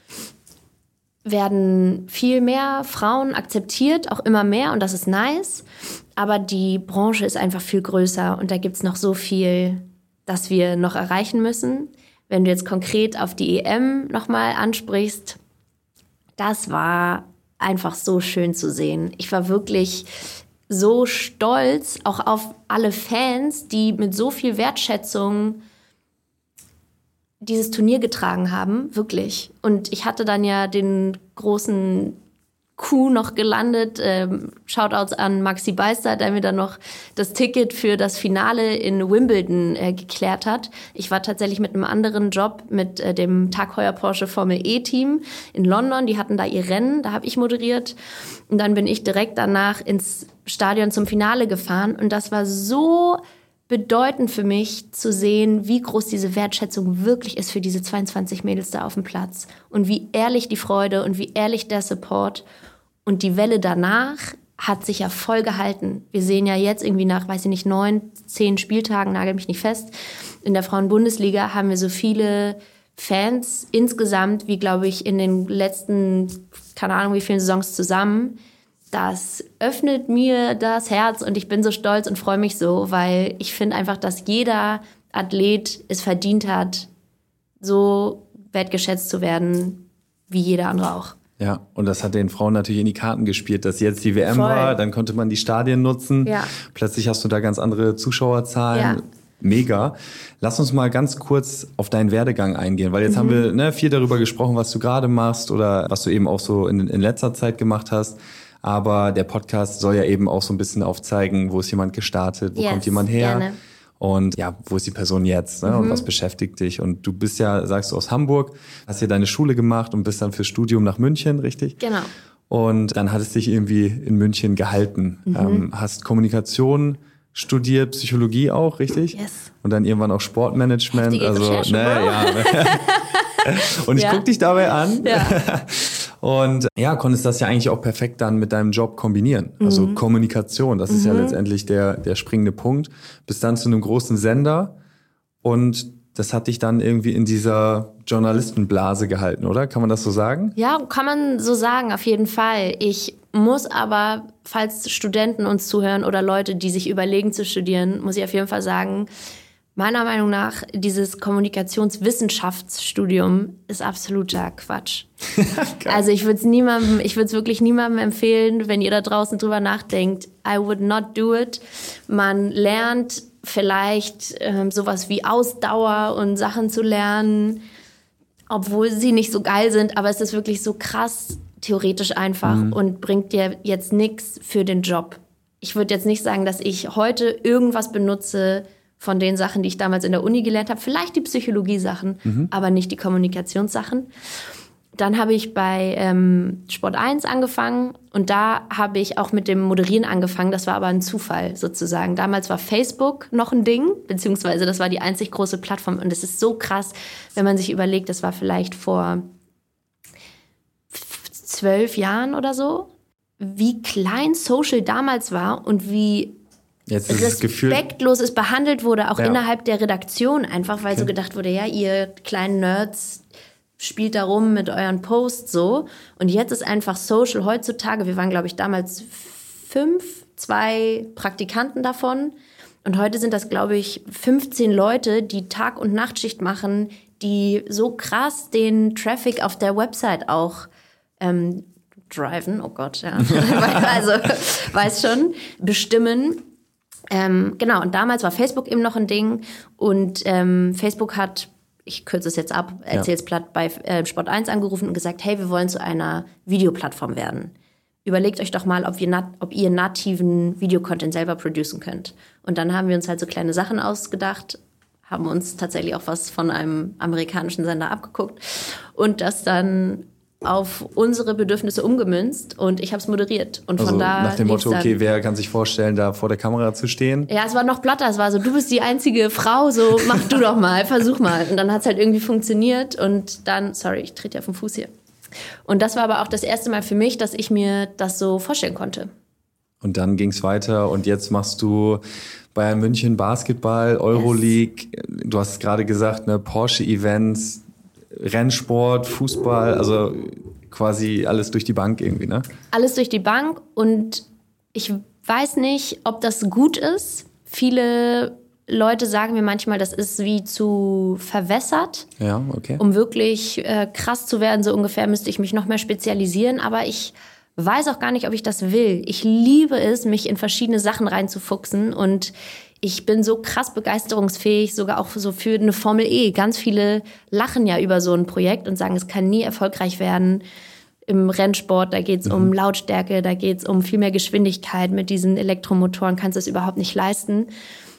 werden viel mehr Frauen akzeptiert, auch immer mehr, und das ist nice. Aber die Branche ist einfach viel größer und da gibt's noch so viel, das wir noch erreichen müssen. Wenn du jetzt konkret auf die EM nochmal ansprichst, das war einfach so schön zu sehen. Ich war wirklich so stolz auch auf alle Fans, die mit so viel Wertschätzung dieses Turnier getragen haben, wirklich. Und ich hatte dann ja den großen Coup noch gelandet. Shoutouts an Maxi Beister, der mir dann noch das Ticket für das Finale in Wimbledon geklärt hat. Ich war tatsächlich mit einem anderen Job, mit dem Tag Heuer Porsche Formel E-Team in London. Die hatten da ihr Rennen, da habe ich moderiert. Und dann bin ich direkt danach ins Stadion zum Finale gefahren. Und das war so bedeutend für mich zu sehen, wie groß diese Wertschätzung wirklich ist für diese 22 Mädels da auf dem Platz. Und wie ehrlich die Freude und wie ehrlich der Support. Und die Welle danach hat sich ja voll gehalten. Wir sehen ja jetzt irgendwie nach, 9, 10 Spieltagen, nagel mich nicht fest, in der Frauenbundesliga haben wir so viele Fans insgesamt, wie glaube ich in den letzten, keine Ahnung wie vielen Saisons zusammen. Das öffnet mir das Herz und ich bin so stolz und freue mich so, weil ich finde einfach, dass jeder Athlet es verdient hat, so wertgeschätzt zu werden, wie jeder andere auch. Ja, und das hat den Frauen natürlich in die Karten gespielt, dass jetzt die WM war, dann konnte man die Stadien nutzen. Ja. Plötzlich hast du da ganz andere Zuschauerzahlen. Ja. Mega. Lass uns mal ganz kurz auf deinen Werdegang eingehen, weil jetzt haben wir viel darüber gesprochen, was du gerade machst oder was du eben auch so in letzter Zeit gemacht hast. Aber der Podcast soll ja eben auch so ein bisschen aufzeigen, wo ist jemand gestartet, wo kommt jemand her. Gerne. Und ja, wo ist die Person jetzt, ne? Und was beschäftigt dich? Und du bist ja, sagst du, aus Hamburg, hast hier deine Schule gemacht und bist dann fürs Studium nach München, richtig? Genau. Und dann hattest dich irgendwie in München gehalten. Hast Kommunikation studiert, Psychologie auch, richtig? Yes. Und dann irgendwann auch Sportmanagement. Heftige Recherche, ja. Und ich guck dich dabei an. Ja. Und ja, konntest das ja eigentlich auch perfekt dann mit deinem Job kombinieren. Also Kommunikation, das ist ja letztendlich der springende Punkt. Bis dann zu einem großen Sender und das hat dich dann irgendwie in dieser Journalistenblase gehalten, oder? Kann man das so sagen? Ja, kann man so sagen, auf jeden Fall. Ich muss aber, falls Studenten uns zuhören oder Leute, die sich überlegen zu studieren, muss ich auf jeden Fall sagen, meiner Meinung nach, dieses Kommunikationswissenschaftsstudium ist absoluter Quatsch. Also ich würde es wirklich niemandem empfehlen, wenn ihr da draußen drüber nachdenkt. I would not do it. Man lernt vielleicht sowas wie Ausdauer und Sachen zu lernen, obwohl sie nicht so geil sind, aber es ist wirklich so krass theoretisch einfach und bringt dir jetzt nichts für den Job. Ich würde jetzt nicht sagen, dass ich heute irgendwas benutze von den Sachen, die ich damals in der Uni gelernt habe. Vielleicht die Psychologie-Sachen, aber nicht die Kommunikationssachen. Dann habe ich bei Sport 1 angefangen und da habe ich auch mit dem Moderieren angefangen. Das war aber ein Zufall sozusagen. Damals war Facebook noch ein Ding, beziehungsweise das war die einzig große Plattform. Und es ist so krass, wenn man sich überlegt, das war vielleicht vor 12 Jahren oder so, wie klein Social damals war und wie jetzt ist respektlos es behandelt wurde, auch innerhalb der Redaktion, einfach weil so gedacht wurde, ja, ihr kleinen Nerds spielt da rum mit euren Posts so. Und jetzt ist einfach Social heutzutage, wir waren, glaube ich, damals 2 Praktikanten davon. Und heute sind das, glaube ich, 15 Leute, die Tag- und Nachtschicht machen, die so krass den Traffic auf der Website auch driven, oh Gott, ja. Also, weiß schon, bestimmen. Genau, und damals war Facebook eben noch ein Ding und Facebook hat, ich kürze es jetzt ab, erzähl's platt, bei Sport 1 angerufen und gesagt, hey, wir wollen zu einer Videoplattform werden. Überlegt euch doch mal, ob ihr nativen Videocontent selber producen könnt. Und dann haben wir uns halt so kleine Sachen ausgedacht, haben uns tatsächlich auch was von einem amerikanischen Sender abgeguckt und das dann auf unsere Bedürfnisse umgemünzt und ich habe es moderiert. Und also von da nach dem Motto, okay, wer kann sich vorstellen, da vor der Kamera zu stehen? Ja, es war noch platter. Es war so, du bist die einzige Frau, so mach du doch mal, versuch mal. Und dann hat es halt irgendwie funktioniert und dann, sorry, ich trete ja auf den Fuß hier. Und das war aber auch das erste Mal für mich, dass ich mir das so vorstellen konnte. Und dann ging es weiter und jetzt machst du Bayern München Basketball, Euroleague, du hast gerade gesagt, ne, Porsche-Events, Rennsport, Fußball, also quasi alles durch die Bank irgendwie, ne? Alles durch die Bank und ich weiß nicht, ob das gut ist. Viele Leute sagen mir manchmal, das ist wie zu verwässert. Ja, okay. Um wirklich krass zu werden, so ungefähr müsste ich mich noch mehr spezialisieren, aber ich weiß auch gar nicht, ob ich das will. Ich liebe es, mich in verschiedene Sachen reinzufuchsen und ich bin so krass begeisterungsfähig, sogar auch so für eine Formel E. Ganz viele lachen ja über so ein Projekt und sagen, es kann nie erfolgreich werden. Im Rennsport, da geht's um Lautstärke, da geht's um viel mehr Geschwindigkeit. Mit diesen Elektromotoren kannst du es überhaupt nicht leisten.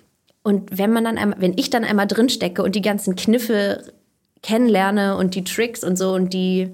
Und wenn ich dann einmal drinstecke und die ganzen Kniffe kennenlerne und die Tricks und so und die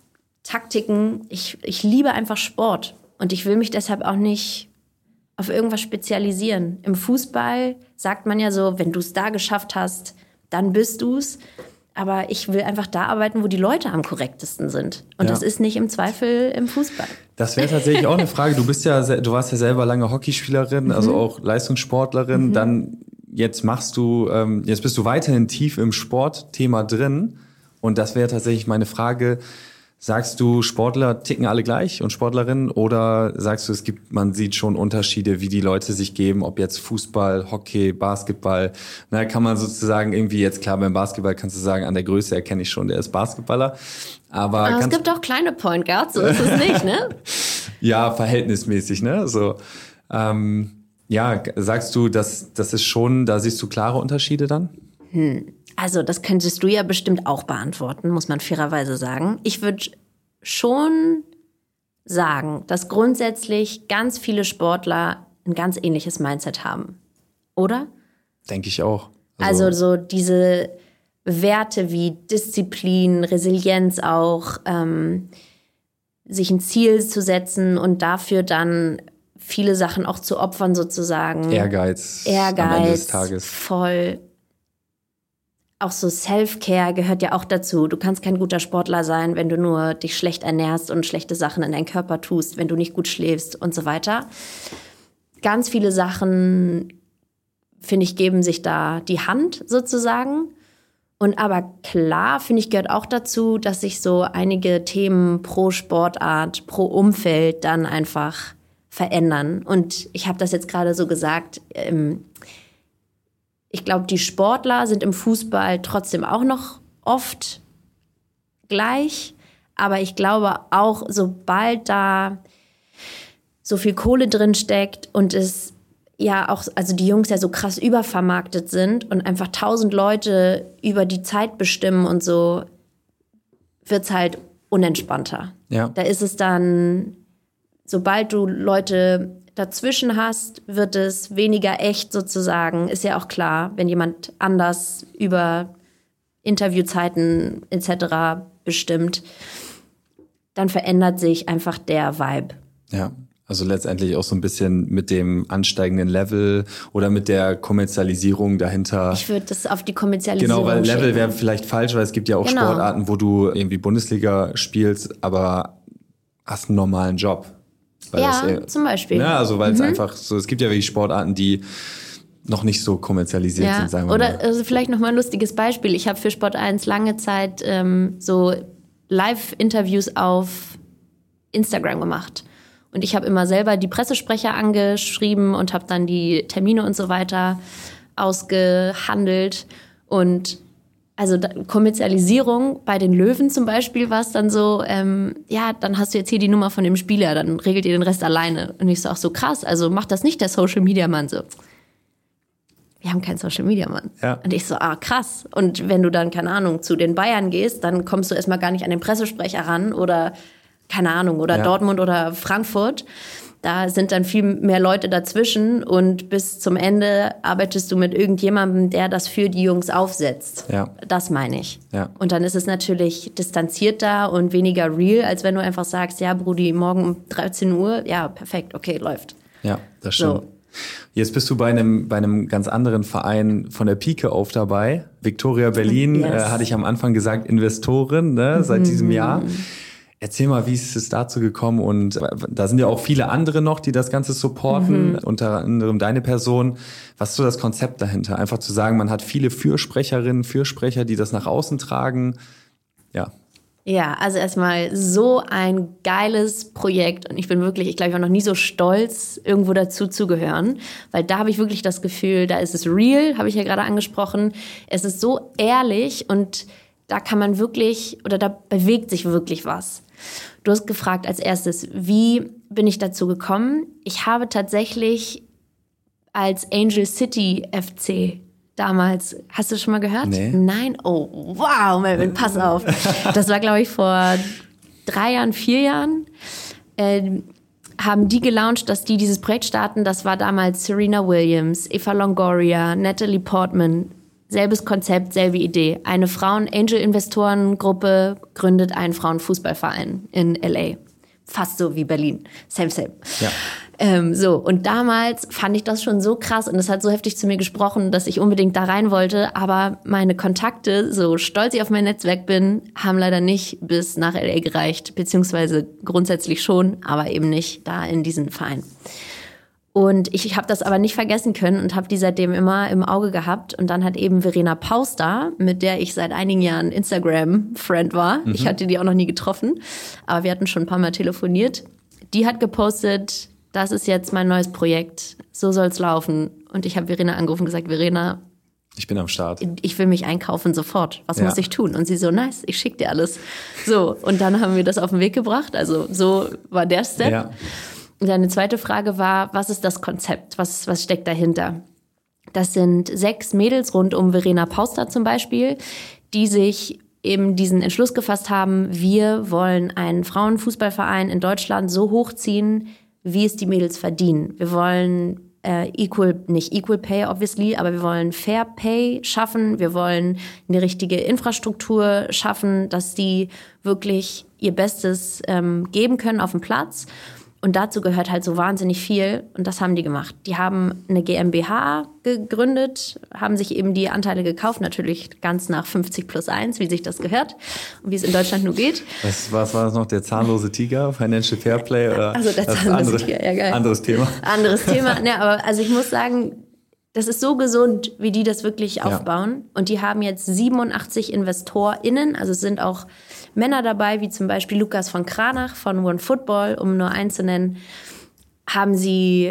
Taktiken, ich liebe einfach Sport. Und ich will mich deshalb auch nicht auf irgendwas spezialisieren. Im Fußball sagt man ja so, wenn du es da geschafft hast, dann bist du's. Aber ich will einfach da arbeiten, wo die Leute am korrektesten sind. Und das ist nicht im Zweifel im Fußball. Das wäre tatsächlich auch eine Frage. Du warst ja selber lange Hockeyspielerin, also auch Leistungssportlerin. Dann jetzt bist du weiterhin tief im Sportthema drin. Und das wäre tatsächlich meine Frage. Sagst du, Sportler ticken alle gleich und Sportlerinnen oder sagst du, man sieht schon Unterschiede, wie die Leute sich geben, ob jetzt Fußball, Hockey, Basketball, kann man sozusagen irgendwie jetzt klar, beim Basketball kannst du sagen, an der Größe erkenne ich schon, der ist Basketballer. Aber es gibt auch kleine Point Guards, so ist es nicht, ne? Ja, verhältnismäßig, ne? So, sagst du, das ist schon, da siehst du klare Unterschiede dann? Also das könntest du ja bestimmt auch beantworten, muss man fairerweise sagen. Ich würde schon sagen, dass grundsätzlich ganz viele Sportler ein ganz ähnliches Mindset haben, oder? Denke ich auch. Also so diese Werte wie Disziplin, Resilienz auch, sich ein Ziel zu setzen und dafür dann viele Sachen auch zu opfern sozusagen. Ehrgeiz am Ende des Tages. Voll. Auch so Self-Care gehört ja auch dazu. Du kannst kein guter Sportler sein, wenn du nur dich schlecht ernährst und schlechte Sachen in deinen Körper tust, wenn du nicht gut schläfst und so weiter. Ganz viele Sachen, finde ich, geben sich da die Hand sozusagen. Und aber klar, finde ich, gehört auch dazu, dass sich so einige Themen pro Sportart, pro Umfeld dann einfach verändern. Und ich habe das jetzt gerade so gesagt, ich glaube, die Sportler sind im Fußball trotzdem auch noch oft gleich. Aber ich glaube auch, sobald da so viel Kohle drin steckt und es ja auch, also die Jungs ja so krass übervermarktet sind und einfach 1000 Leute über die Zeit bestimmen und so, wird's halt unentspannter. Ja. Da ist es dann, sobald du Leute dazwischen hast, wird es weniger echt sozusagen. Ist ja auch klar, wenn jemand anders über Interviewzeiten etc. bestimmt, dann verändert sich einfach der Vibe. Ja, also letztendlich auch so ein bisschen mit dem ansteigenden Level oder mit der Kommerzialisierung dahinter. Ich würde das auf die Kommerzialisierung Genau, weil Level schicken. wäre vielleicht falsch, weil es gibt ja auch Sportarten, wo du irgendwie Bundesliga spielst, aber hast einen normalen Job. Weil ja, zum Beispiel. Ja, also weil es einfach so, es gibt ja wirklich Sportarten, die noch nicht so kommerzialisiert sind, sagen wir mal. Oder also vielleicht noch mal ein lustiges Beispiel. Ich habe für Sport 1 lange Zeit so Live-Interviews auf Instagram gemacht. Und ich habe immer selber die Pressesprecher angeschrieben und habe dann die Termine und so weiter ausgehandelt. Und also Kommerzialisierung bei den Löwen zum Beispiel war es dann so, ja, dann hast du jetzt hier die Nummer von dem Spieler, dann regelt ihr den Rest alleine. Und ich so, ach so krass, also macht das nicht der Social-Media-Mann so. Wir haben keinen Social-Media-Mann. Ja. Und ich so, krass. Und wenn du dann, keine Ahnung, zu den Bayern gehst, dann kommst du erstmal gar nicht an den Pressesprecher ran oder, keine Ahnung, oder Dortmund oder Frankfurt. Da sind dann viel mehr Leute dazwischen und bis zum Ende arbeitest du mit irgendjemandem, der das für die Jungs aufsetzt. Ja. Das meine ich. Ja. Und dann ist es natürlich distanzierter und weniger real, als wenn du einfach sagst, ja, Brudi, morgen um 13 Uhr, ja, perfekt, okay, läuft. Ja, das stimmt. So. Jetzt bist du bei einem ganz anderen Verein von der Pike auf dabei. Viktoria Berlin, Yes. hatte ich am Anfang gesagt, Investorin, ne, seit diesem Jahr. Erzähl mal, wie ist es dazu gekommen? Und da sind ja auch viele andere noch, die das Ganze supporten, unter anderem deine Person. Was ist so das Konzept dahinter? Einfach zu sagen, man hat viele Fürsprecherinnen, Fürsprecher, die das nach außen tragen. Ja. Ja, also erstmal so ein geiles Projekt und ich bin wirklich, ich glaube, ich war noch nie so stolz, irgendwo dazu zu gehören, weil da habe ich wirklich das Gefühl, da ist es real, habe ich ja gerade angesprochen. Es ist so ehrlich und da kann man wirklich, oder da bewegt sich wirklich was. Du hast gefragt als erstes, wie bin ich dazu gekommen? Ich habe tatsächlich als Angel City FC damals, hast du schon mal gehört? Nee. Nein? Oh, wow, Melvin, pass auf. Das war, glaube ich, vor 3 Jahren, 4 Jahren. Haben die gelauncht, dass die dieses Projekt starten. Das war damals Serena Williams, Eva Longoria, Natalie Portman. Selbes Konzept, selbe Idee. Eine Frauen-Angel-Investorengruppe gründet einen Frauenfußballverein in L.A. Fast so wie Berlin. Same. Ja. So, und damals fand ich das schon so krass und es hat so heftig zu mir gesprochen, dass ich unbedingt da rein wollte. Aber meine Kontakte, so stolz ich auf mein Netzwerk bin, haben leider nicht bis nach L.A. gereicht. Beziehungsweise grundsätzlich schon, aber eben nicht da in diesen Verein. Und ich habe das aber nicht vergessen können und habe die seitdem immer im Auge gehabt. Und dann hat eben Verena Pauster, mit der ich seit einigen Jahren Instagram-Friend war. Ich hatte die auch noch nie getroffen, aber wir hatten schon ein paar Mal telefoniert. Die hat gepostet, das ist jetzt mein neues Projekt, so soll's laufen. Und ich habe Verena angerufen und gesagt, Verena, Ich bin am Start. ich will mich einkaufen sofort. Was muss ich tun? Und sie so, nice, ich schick dir alles. So, und dann haben wir das auf den Weg gebracht. Also so war der Step. Ja. Und deine zweite Frage war, was ist das Konzept? Was steckt dahinter? Das sind 6 Mädels rund um Verena Pauster zum Beispiel, die sich eben diesen Entschluss gefasst haben, wir wollen einen Frauenfußballverein in Deutschland so hochziehen, wie es die Mädels verdienen. Wir wollen nicht equal pay, obviously, aber wir wollen Fair Pay schaffen. Wir wollen eine richtige Infrastruktur schaffen, dass die wirklich ihr Bestes geben können auf dem Platz. Und dazu gehört halt so wahnsinnig viel. Und das haben die gemacht. Die haben eine GmbH gegründet, haben sich eben die Anteile gekauft. Natürlich ganz nach 50+1, wie sich das gehört und wie es in Deutschland nur geht. Was war das noch? Der zahnlose Tiger? Financial Fairplay? Oder also der zahnlose Tiger, ja geil. Anderes Thema. Anderes Thema. Ja, aber also ich muss sagen, das ist so gesund, wie die das wirklich aufbauen. Und die haben jetzt 87 InvestorInnen, also es sind auch Männer dabei, wie zum Beispiel Lukas von Kranach von OneFootball, um nur einen zu nennen, haben sie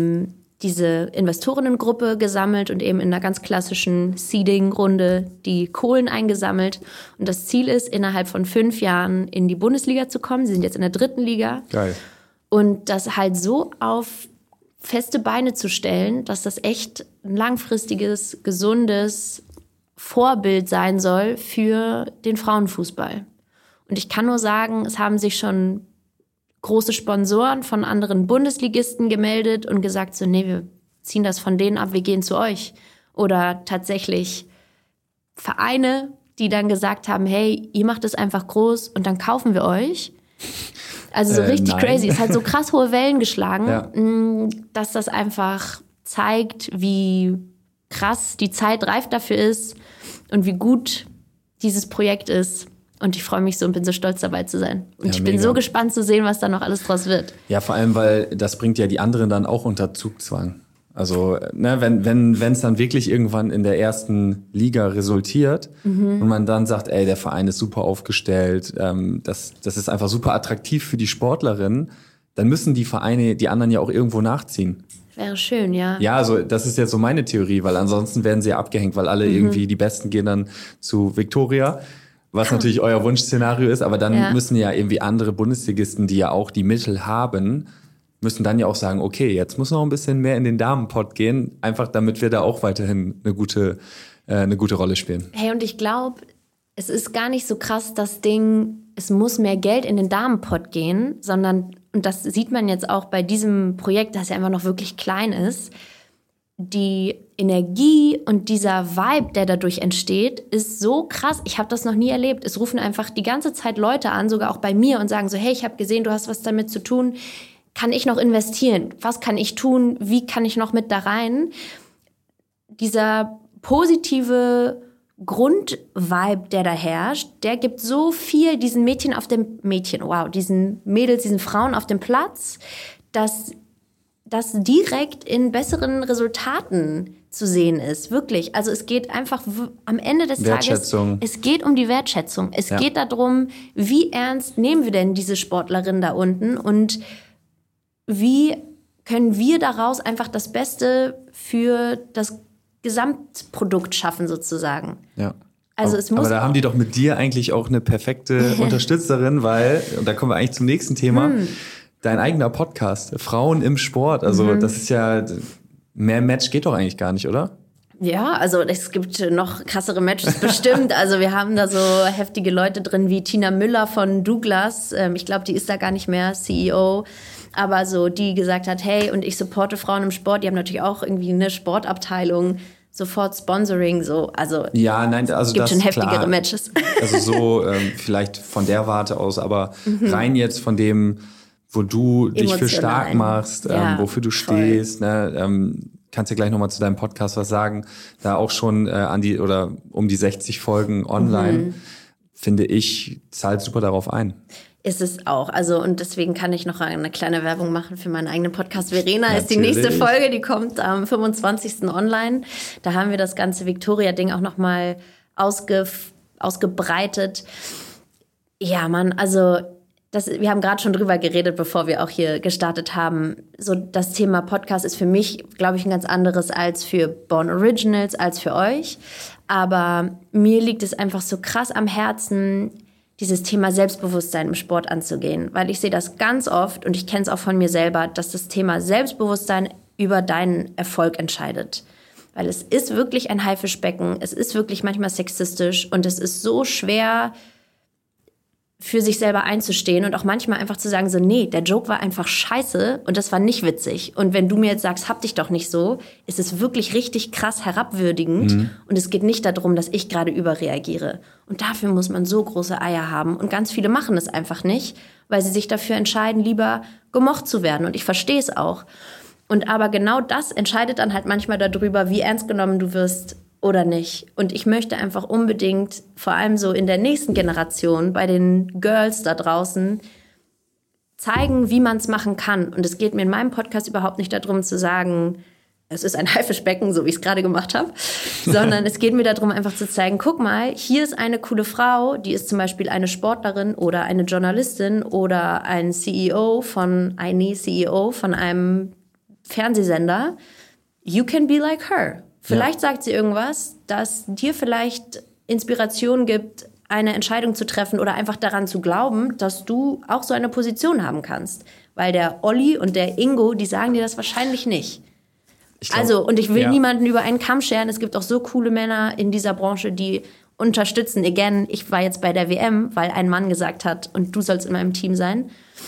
diese Investorinnengruppe gesammelt und eben in einer ganz klassischen Seeding-Runde die Kohlen eingesammelt. Und das Ziel ist, innerhalb von 5 Jahren in die Bundesliga zu kommen. Sie sind jetzt in der 3. Liga. Geil. Und das halt so auf feste Beine zu stellen, dass das echt ein langfristiges, gesundes Vorbild sein soll für den Frauenfußball. Und ich kann nur sagen, es haben sich schon große Sponsoren von anderen Bundesligisten gemeldet und gesagt so, nee, wir ziehen das von denen ab, wir gehen zu euch. Oder tatsächlich Vereine, die dann gesagt haben, hey, ihr macht es einfach groß und dann kaufen wir euch. Also so richtig crazy. Es hat so krass hohe Wellen geschlagen, dass das einfach zeigt, wie krass die Zeit reif dafür ist und wie gut dieses Projekt ist. Und ich freue mich so und bin so stolz dabei zu sein. Und ich bin so gespannt zu sehen, was da noch alles draus wird. Ja, vor allem, weil das bringt ja die anderen dann auch unter Zugzwang. Also ne, wenn es dann wirklich irgendwann in der 1. Liga resultiert und man dann sagt, ey, der Verein ist super aufgestellt, das ist einfach super attraktiv für die Sportlerinnen, dann müssen die Vereine, die anderen ja auch irgendwo nachziehen. Wäre schön, ja. Ja, also das ist jetzt so meine Theorie, weil ansonsten werden sie ja abgehängt, weil alle irgendwie, die Besten gehen dann zu Viktoria, was natürlich euer Wunschszenario ist, aber dann müssen ja irgendwie andere Bundesligisten, die ja auch die Mittel haben, müssen dann ja auch sagen, okay, jetzt muss noch ein bisschen mehr in den Damenpott gehen, einfach damit wir da auch weiterhin eine gute Rolle spielen. Hey, und ich glaube, es ist gar nicht so krass das Ding, es muss mehr Geld in den Damenpott gehen, sondern, und das sieht man jetzt auch bei diesem Projekt, das ja einfach noch wirklich klein ist, die Energie und dieser Vibe, der dadurch entsteht, ist so krass. Ich habe das noch nie erlebt. Es rufen einfach die ganze Zeit Leute an, sogar auch bei mir, und sagen so, hey, ich habe gesehen, du hast was damit zu tun. Kann ich noch investieren? Was kann ich tun? Wie kann ich noch mit da rein? Dieser positive Grundvibe, der da herrscht, der gibt so viel diesen diesen Mädels, diesen Frauen auf dem Platz, dass das direkt in besseren Resultaten zu sehen ist. Wirklich. Also es geht einfach am Ende des Tages, es geht um die Wertschätzung. Es geht darum, wie ernst nehmen wir denn diese Sportlerin da unten und wie können wir daraus einfach das Beste für das Gesamtprodukt schaffen, sozusagen. Ja. Also aber da haben die doch mit dir eigentlich auch eine perfekte Unterstützerin, weil, und da kommen wir eigentlich zum nächsten Thema, dein eigener Podcast, Frauen im Sport. Also das ist ja, mehr Match geht doch eigentlich gar nicht, oder? Ja, also es gibt noch krassere Matches bestimmt. Also wir haben da so heftige Leute drin wie Tina Müller von Douglas. Ich glaube, die ist da gar nicht mehr CEO. Aber so, die gesagt hat, hey, und ich supporte Frauen im Sport. Die haben natürlich auch irgendwie eine Sportabteilung, sofort Sponsoring, so. Also ja, nein, also es gibt schon heftigere klar. Matches. Also so vielleicht von der Warte aus, aber rein jetzt von dem, wo du dich für stark machst, wofür du stehst, ne, kannst du gleich nochmal zu deinem Podcast was sagen, da auch schon um die 60 Folgen online, finde ich, zahlt super darauf ein. Ist es auch. Also, und deswegen kann ich noch eine kleine Werbung machen für meinen eigenen Podcast. Verena ist die nächste Folge, die kommt am 25. online. Da haben wir das ganze Victoria-Ding auch nochmal ausgebreitet. Ja, Mann, also wir haben gerade schon drüber geredet, bevor wir auch hier gestartet haben. So, das Thema Podcast ist für mich, glaube ich, ein ganz anderes als für Born Originals, als für euch. Aber mir liegt es einfach so krass am Herzen, dieses Thema Selbstbewusstsein im Sport anzugehen. Weil ich sehe das ganz oft, und ich kenne es auch von mir selber, dass das Thema Selbstbewusstsein über deinen Erfolg entscheidet. Weil es ist wirklich ein Haifischbecken, es ist wirklich manchmal sexistisch und es ist so schwer, für sich selber einzustehen und auch manchmal einfach zu sagen, so, nee, der Joke war einfach scheiße und das war nicht witzig. Und wenn du mir jetzt sagst, hab dich doch nicht so, ist es wirklich richtig krass herabwürdigend und es geht nicht darum, dass ich gerade überreagiere. Und dafür muss man so große Eier haben und ganz viele machen es einfach nicht, weil sie sich dafür entscheiden, lieber gemocht zu werden. Und ich verstehe es auch. Und aber genau das entscheidet dann halt manchmal darüber, wie ernst genommen du wirst oder nicht. Und ich möchte einfach unbedingt, vor allem so in der nächsten Generation, bei den Girls da draußen, zeigen, wie man es machen kann. Und es geht mir in meinem Podcast überhaupt nicht darum zu sagen, es ist ein Haifischbecken, so wie ich es gerade gemacht habe, sondern es geht mir darum, einfach zu zeigen, guck mal, hier ist eine coole Frau, die ist zum Beispiel eine Sportlerin oder eine Journalistin oder ein CEO von einem Fernsehsender. You can be like her. Vielleicht sagt sie irgendwas, das dir vielleicht Inspiration gibt, eine Entscheidung zu treffen oder einfach daran zu glauben, dass du auch so eine Position haben kannst. Weil der Olli und der Ingo, die sagen dir das wahrscheinlich nicht. Und ich will niemanden über einen Kamm scheren. Es gibt auch so coole Männer in dieser Branche, die unterstützen. Again, ich war jetzt bei der WM, weil ein Mann gesagt hat, und du sollst in meinem Team sein.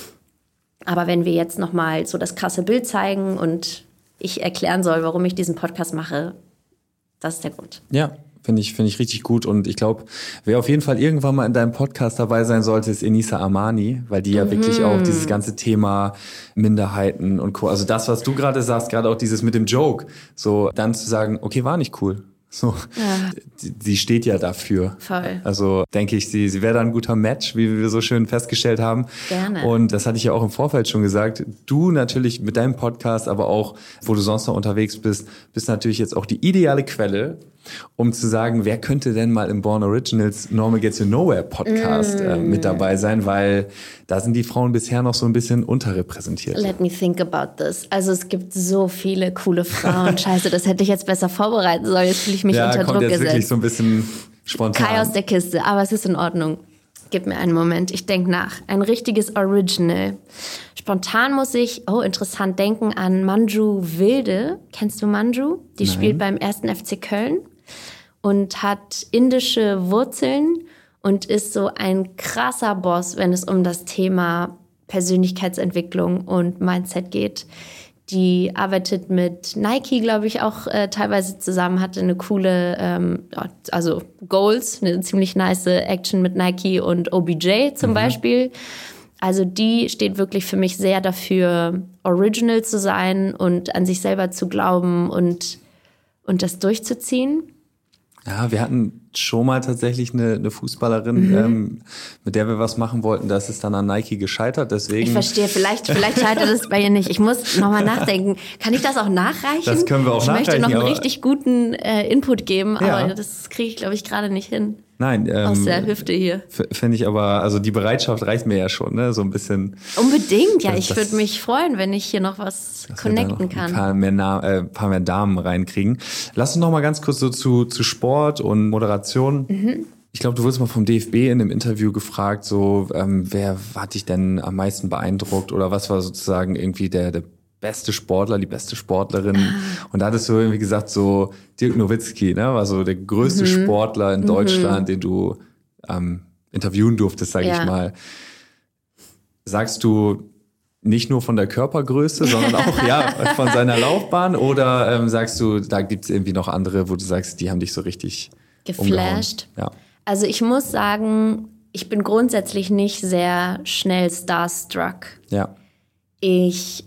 Aber wenn wir jetzt nochmal so das krasse Bild zeigen und ich erklären soll, warum ich diesen Podcast mache, das ist der Grund. Ja. Finde ich richtig gut. Und ich glaube, wer auf jeden Fall irgendwann mal in deinem Podcast dabei sein sollte, ist Enisa Amani, weil die ja wirklich auch dieses ganze Thema Minderheiten und Co. Also das, was du gerade sagst, gerade auch dieses mit dem Joke, so dann zu sagen, okay, war nicht cool. So, sie steht ja dafür. Voll. Also denke ich, sie wäre da ein guter Match, wie wir so schön festgestellt haben. Gerne. Und das hatte ich ja auch im Vorfeld schon gesagt. Du natürlich mit deinem Podcast, aber auch, wo du sonst noch unterwegs bist natürlich jetzt auch die ideale Quelle, um zu sagen, wer könnte denn mal im Born Originals Normal Gets You Nowhere Podcast mit dabei sein, weil da sind die Frauen bisher noch so ein bisschen unterrepräsentiert. Let me think about this. Also es gibt so viele coole Frauen. Scheiße, das hätte ich jetzt besser vorbereiten sollen. Jetzt fühle ich mich unter Druck gesetzt. Ja, kommt jetzt wirklich so ein bisschen spontan. Kai aus der Kiste, aber es ist in Ordnung. Gib mir einen Moment, ich denke nach. Ein richtiges Original. Spontan muss ich, interessant, denken an Manju Wilde. Kennst du Manju? Die spielt beim 1. FC Köln und hat indische Wurzeln und ist so ein krasser Boss, wenn es um das Thema Persönlichkeitsentwicklung und Mindset geht. Die arbeitet mit Nike, glaube ich, auch teilweise zusammen, hatte eine coole, Goals, eine ziemlich nice Action mit Nike und OBJ zum Beispiel. Also die steht wirklich für mich sehr dafür, original zu sein und an sich selber zu glauben und das durchzuziehen. Ja, wir hatten schon mal tatsächlich eine Fußballerin, mit der wir was machen wollten. Das ist dann an Nike gescheitert. Deswegen. Ich verstehe, vielleicht scheitert es bei ihr nicht. Ich muss nochmal nachdenken. Kann ich das auch nachreichen? Das können wir auch nachreichen. Ich möchte noch einen richtig guten Input geben, aber das kriege ich, glaube ich, gerade nicht hin. Nein. Aus der Hüfte hier. Finde ich aber, also die Bereitschaft reicht mir ja schon, ne? So ein bisschen. Unbedingt, ja. Ich würde mich freuen, wenn ich hier noch was connecten kann. Ein paar mehr Damen reinkriegen. Lass uns noch mal ganz kurz so zu Sport und Moderation. Ich glaube, du wurdest mal vom DFB in einem Interview gefragt, so wer hat dich denn am meisten beeindruckt oder was war sozusagen irgendwie der beste Sportler, die beste Sportlerin. Und da hattest du irgendwie gesagt, so Dirk Nowitzki, ne, war so der größte Sportler in Deutschland, den du interviewen durftest, sage ich mal. Sagst du nicht nur von der Körpergröße, sondern auch von seiner Laufbahn? Oder sagst du, da gibt es irgendwie noch andere, wo du sagst, die haben dich so richtig geflasht? Ja. Also ich muss sagen, ich bin grundsätzlich nicht sehr schnell starstruck. Ja. Ich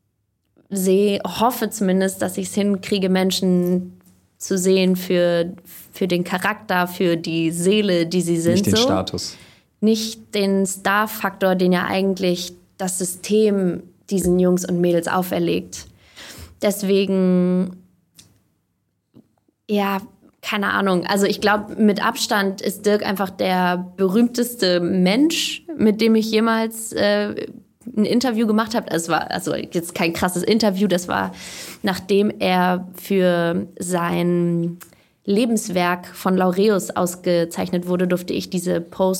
hoffe zumindest, dass ich es hinkriege, Menschen zu sehen für den Charakter, für die Seele, die sie sind. Nicht den Status. Nicht den Star-Faktor, den ja eigentlich das System diesen Jungs und Mädels auferlegt. Deswegen, keine Ahnung. Also ich glaube, mit Abstand ist Dirk einfach der berühmteste Mensch, mit dem ich jemals ein Interview gemacht habe. Es war also jetzt kein krasses Interview, das war, nachdem er für sein Lebenswerk von Laureus ausgezeichnet wurde, durfte ich diese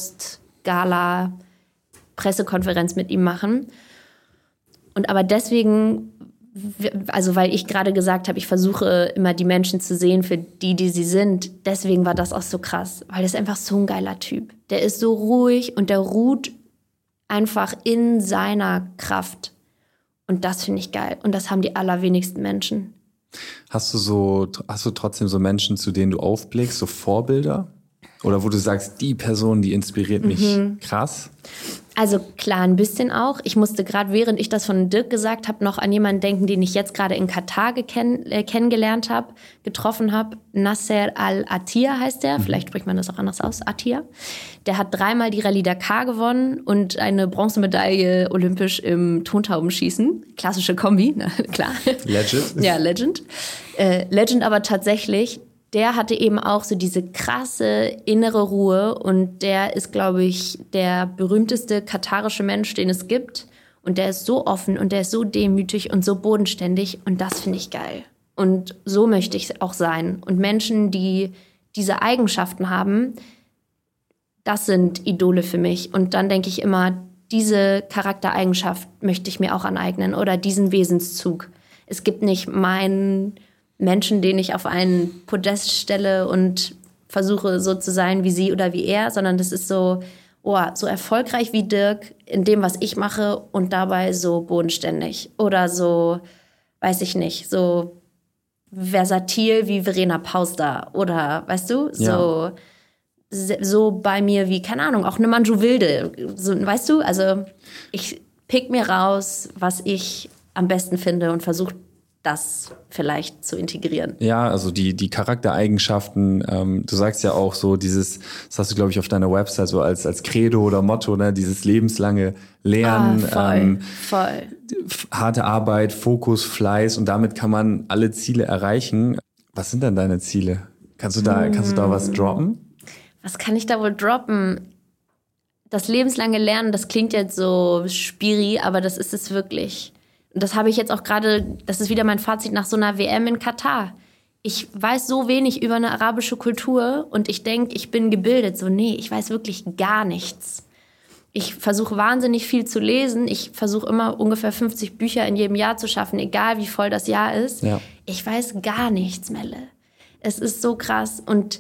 Post-Gala-Pressekonferenz mit ihm machen. Und aber deswegen, also weil ich gerade gesagt habe, ich versuche immer die Menschen zu sehen für die sie sind, deswegen war das auch so krass, weil er ist einfach so ein geiler Typ. Der ist so ruhig und der ruht einfach in seiner Kraft. Und das finde ich geil. Und das haben die allerwenigsten Menschen. Hast du trotzdem so Menschen, zu denen du aufblickst, so Vorbilder? Oder wo du sagst, die Person, die inspiriert mich krass? Also klar, ein bisschen auch. Ich musste gerade, während ich das von Dirk gesagt habe, noch an jemanden denken, den ich jetzt gerade in Katar kennengelernt habe, getroffen habe. Nasser Al-Attiyah heißt der. Vielleicht spricht man das auch anders aus. Attiyah. Der hat 3-mal die Rallye Dakar gewonnen und eine Bronzemedaille olympisch im Tontaubenschießen. Klassische Kombi, na klar. Legend. Ja, Legend. Legend aber tatsächlich. Der hatte eben auch so diese krasse innere Ruhe und der ist, glaube ich, der berühmteste katarische Mensch, den es gibt. Und der ist so offen und der ist so demütig und so bodenständig und das finde ich geil. Und so möchte ich auch sein. Und Menschen, die diese Eigenschaften haben, das sind Idole für mich. Und dann denke ich immer, diese Charaktereigenschaft möchte ich mir auch aneignen oder diesen Wesenszug. Es gibt nicht meinen Menschen, den ich auf einen Podest stelle und versuche so zu sein wie sie oder wie er, sondern das ist so, so erfolgreich wie Dirk in dem, was ich mache und dabei so bodenständig oder so, weiß ich nicht, so versatil wie Verena Pauster oder, weißt du, so bei mir wie, keine Ahnung, auch eine Manju Wilde, so, weißt du, also ich pick mir raus, was ich am besten finde und versuche das vielleicht zu integrieren. Ja, also die Charaktereigenschaften, du sagst ja auch so das hast du, glaube ich, auf deiner Website so als Credo oder Motto, ne, dieses lebenslange Lernen, voll. Harte Arbeit, Fokus, Fleiß und damit kann man alle Ziele erreichen. Was sind denn deine Ziele? Kannst du da was droppen? Was kann ich da wohl droppen? Das lebenslange Lernen, das klingt jetzt so spiri, aber das ist es wirklich. Und das habe ich jetzt auch gerade, das ist wieder mein Fazit nach so einer WM in Katar. Ich weiß so wenig über eine arabische Kultur und ich denke, ich bin gebildet. So, nee, ich weiß wirklich gar nichts. Ich versuche wahnsinnig viel zu lesen. Ich versuche immer ungefähr 50 Bücher in jedem Jahr zu schaffen, egal wie voll das Jahr ist. Ja. Ich weiß gar nichts, Melle. Es ist so krass und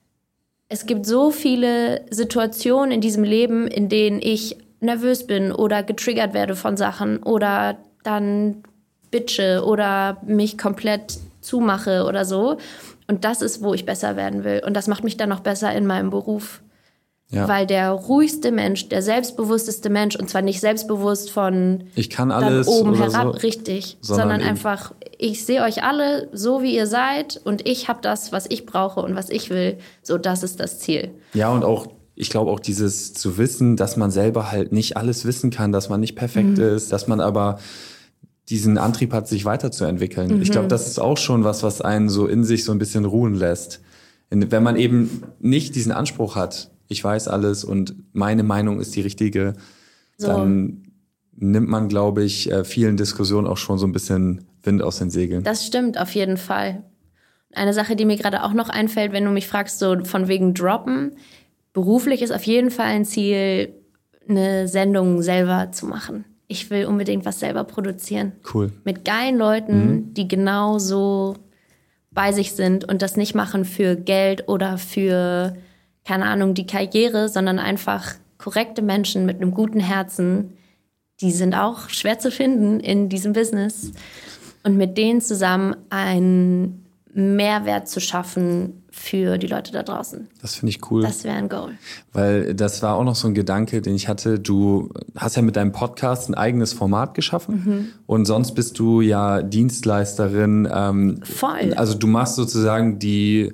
es gibt so viele Situationen in diesem Leben, in denen ich nervös bin oder getriggert werde von Sachen oder dann bitche oder mich komplett zumache oder so. Und das ist, wo ich besser werden will. Und das macht mich dann noch besser in meinem Beruf. Ja. Weil der ruhigste Mensch, der selbstbewussteste Mensch, und zwar nicht selbstbewusst von ich kann alles dann oben oder herab, so, richtig, sondern einfach, ich sehe euch alle so, wie ihr seid und ich habe das, was ich brauche und was ich will. So, das ist das Ziel. Ja, und auch ich glaube auch dieses zu wissen, dass man selber halt nicht alles wissen kann, dass man nicht perfekt ist, dass man aber diesen Antrieb hat, sich weiterzuentwickeln. Ich glaube, das ist auch schon was einen so in sich so ein bisschen ruhen lässt. Wenn man eben nicht diesen Anspruch hat, ich weiß alles und meine Meinung ist die richtige, dann nimmt man, glaube ich, vielen Diskussionen auch schon so ein bisschen Wind aus den Segeln. Das stimmt, auf jeden Fall. Eine Sache, die mir gerade auch noch einfällt, wenn du mich fragst, so von wegen Droppen, beruflich ist auf jeden Fall ein Ziel, eine Sendung selber zu machen. Ich will unbedingt was selber produzieren. Cool. Mit geilen Leuten, die genau so bei sich sind und das nicht machen für Geld oder für, keine Ahnung, die Karriere, sondern einfach korrekte Menschen mit einem guten Herzen. Die sind auch schwer zu finden in diesem Business. Und mit denen zusammen einen Mehrwert zu schaffen für die Leute da draußen. Das finde ich cool. Das wäre ein Goal. Weil das war auch noch so ein Gedanke, den ich hatte. Du hast ja mit deinem Podcast ein eigenes Format geschaffen und sonst bist du ja Dienstleisterin. Voll. Also du machst sozusagen die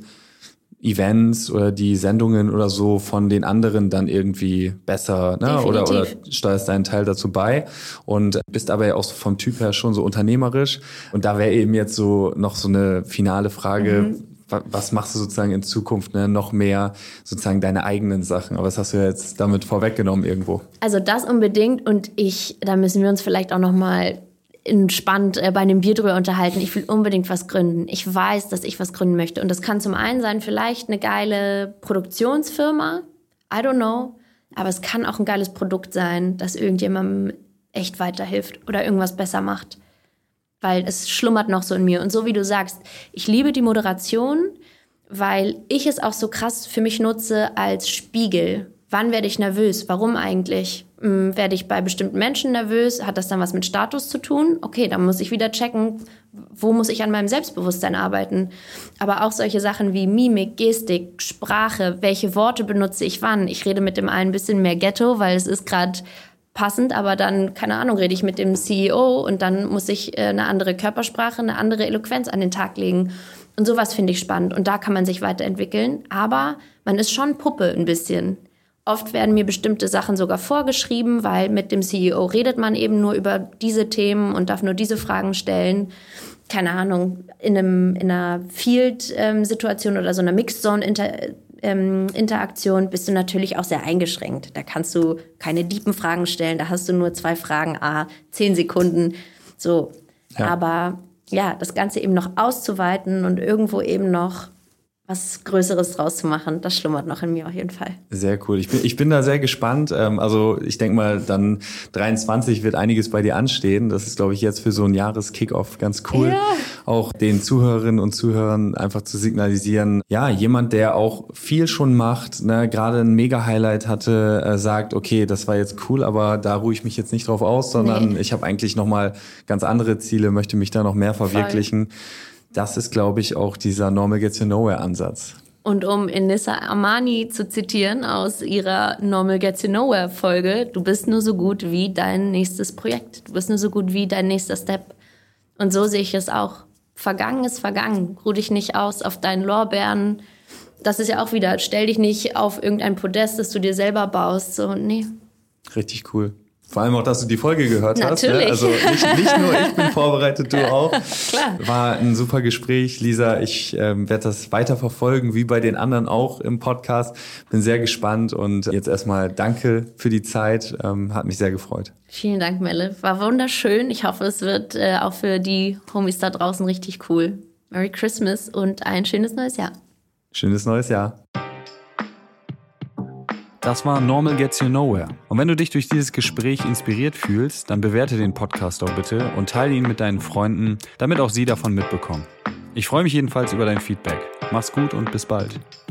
Events oder die Sendungen oder so von den anderen dann irgendwie besser, ne? Oder steuerst deinen Teil dazu bei und bist aber ja auch so vom Typ her schon so unternehmerisch. Und da wäre eben jetzt so noch so eine finale Frage, was machst du sozusagen in Zukunft, ne? Noch mehr sozusagen deine eigenen Sachen. Aber das hast du ja jetzt damit vorweggenommen irgendwo. Also das unbedingt und da müssen wir uns vielleicht auch noch mal entspannt bei einem Bier drüber unterhalten. Ich will unbedingt was gründen. Ich weiß, dass ich was gründen möchte. Und das kann zum einen sein, vielleicht eine geile Produktionsfirma. I don't know. Aber es kann auch ein geiles Produkt sein, das irgendjemandem echt weiterhilft oder irgendwas besser macht. Weil es schlummert noch so in mir. Und so wie du sagst, ich liebe die Moderation, weil ich es auch so krass für mich nutze als Spiegel Wann werde ich nervös? Warum eigentlich? Werde ich bei bestimmten Menschen nervös? Hat das dann was mit Status zu tun? Okay, dann muss ich wieder checken, wo muss ich an meinem Selbstbewusstsein arbeiten? Aber auch solche Sachen wie Mimik, Gestik, Sprache, welche Worte benutze ich wann? Ich rede mit dem einen ein bisschen mehr Ghetto, weil es ist gerade passend, aber dann, keine Ahnung, rede ich mit dem CEO und dann muss ich eine andere Körpersprache, eine andere Eloquenz an den Tag legen. Und sowas finde ich spannend und da kann man sich weiterentwickeln. Aber man ist schon Puppe ein bisschen. Oft werden mir bestimmte Sachen sogar vorgeschrieben, weil mit dem CEO redet man eben nur über diese Themen und darf nur diese Fragen stellen. Keine Ahnung, in einer Field-Situation oder so einer Mixed-Zone-Interaktion bist du natürlich auch sehr eingeschränkt. Da kannst du keine deepen Fragen stellen, da hast du nur 2 Fragen, 10 Sekunden. So. Ja. Aber ja, das Ganze eben noch auszuweiten und irgendwo eben noch was Größeres draus zu machen, das schlummert noch in mir auf jeden Fall. Sehr cool. Ich bin da sehr gespannt. Also ich denke mal, dann 23 wird einiges bei dir anstehen. Das ist, glaube ich, jetzt für so ein Jahres-Kick-Off ganz cool. Ja. Auch den Zuhörerinnen und Zuhörern einfach zu signalisieren, ja, jemand, der auch viel schon macht, ne, gerade ein Mega-Highlight hatte, sagt, okay, das war jetzt cool, aber da ruhe ich mich jetzt nicht drauf aus, sondern ich habe eigentlich nochmal ganz andere Ziele, möchte mich da noch mehr verwirklichen. Voll. Das ist, glaube ich, auch dieser Normal Gets You Nowhere-Ansatz. Und um Enissa Armani zu zitieren aus ihrer Normal Gets You Nowhere-Folge, du bist nur so gut wie dein nächstes Projekt. Du bist nur so gut wie dein nächster Step. Und so sehe ich es auch. Vergangen ist vergangen. Ruh dich nicht aus auf deinen Lorbeeren. Das ist ja auch wieder, stell dich nicht auf irgendein Podest, das du dir selber baust. So, nee. Richtig cool. Vor allem auch, dass du die Folge gehört Natürlich. hast. Ne? Also nicht nur ich bin vorbereitet, du auch. Klar. War ein super Gespräch, Lisa. Ich werde das weiter verfolgen, wie bei den anderen auch im Podcast. Bin sehr gespannt und jetzt erstmal danke für die Zeit. Hat mich sehr gefreut. Vielen Dank, Melle. War wunderschön. Ich hoffe, es wird auch für die Homies da draußen richtig cool. Merry Christmas und ein schönes neues Jahr. Schönes neues Jahr. Das war Normal Gets You Nowhere. Und wenn du dich durch dieses Gespräch inspiriert fühlst, dann bewerte den Podcast doch bitte und teile ihn mit deinen Freunden, damit auch sie davon mitbekommen. Ich freue mich jedenfalls über dein Feedback. Mach's gut und bis bald.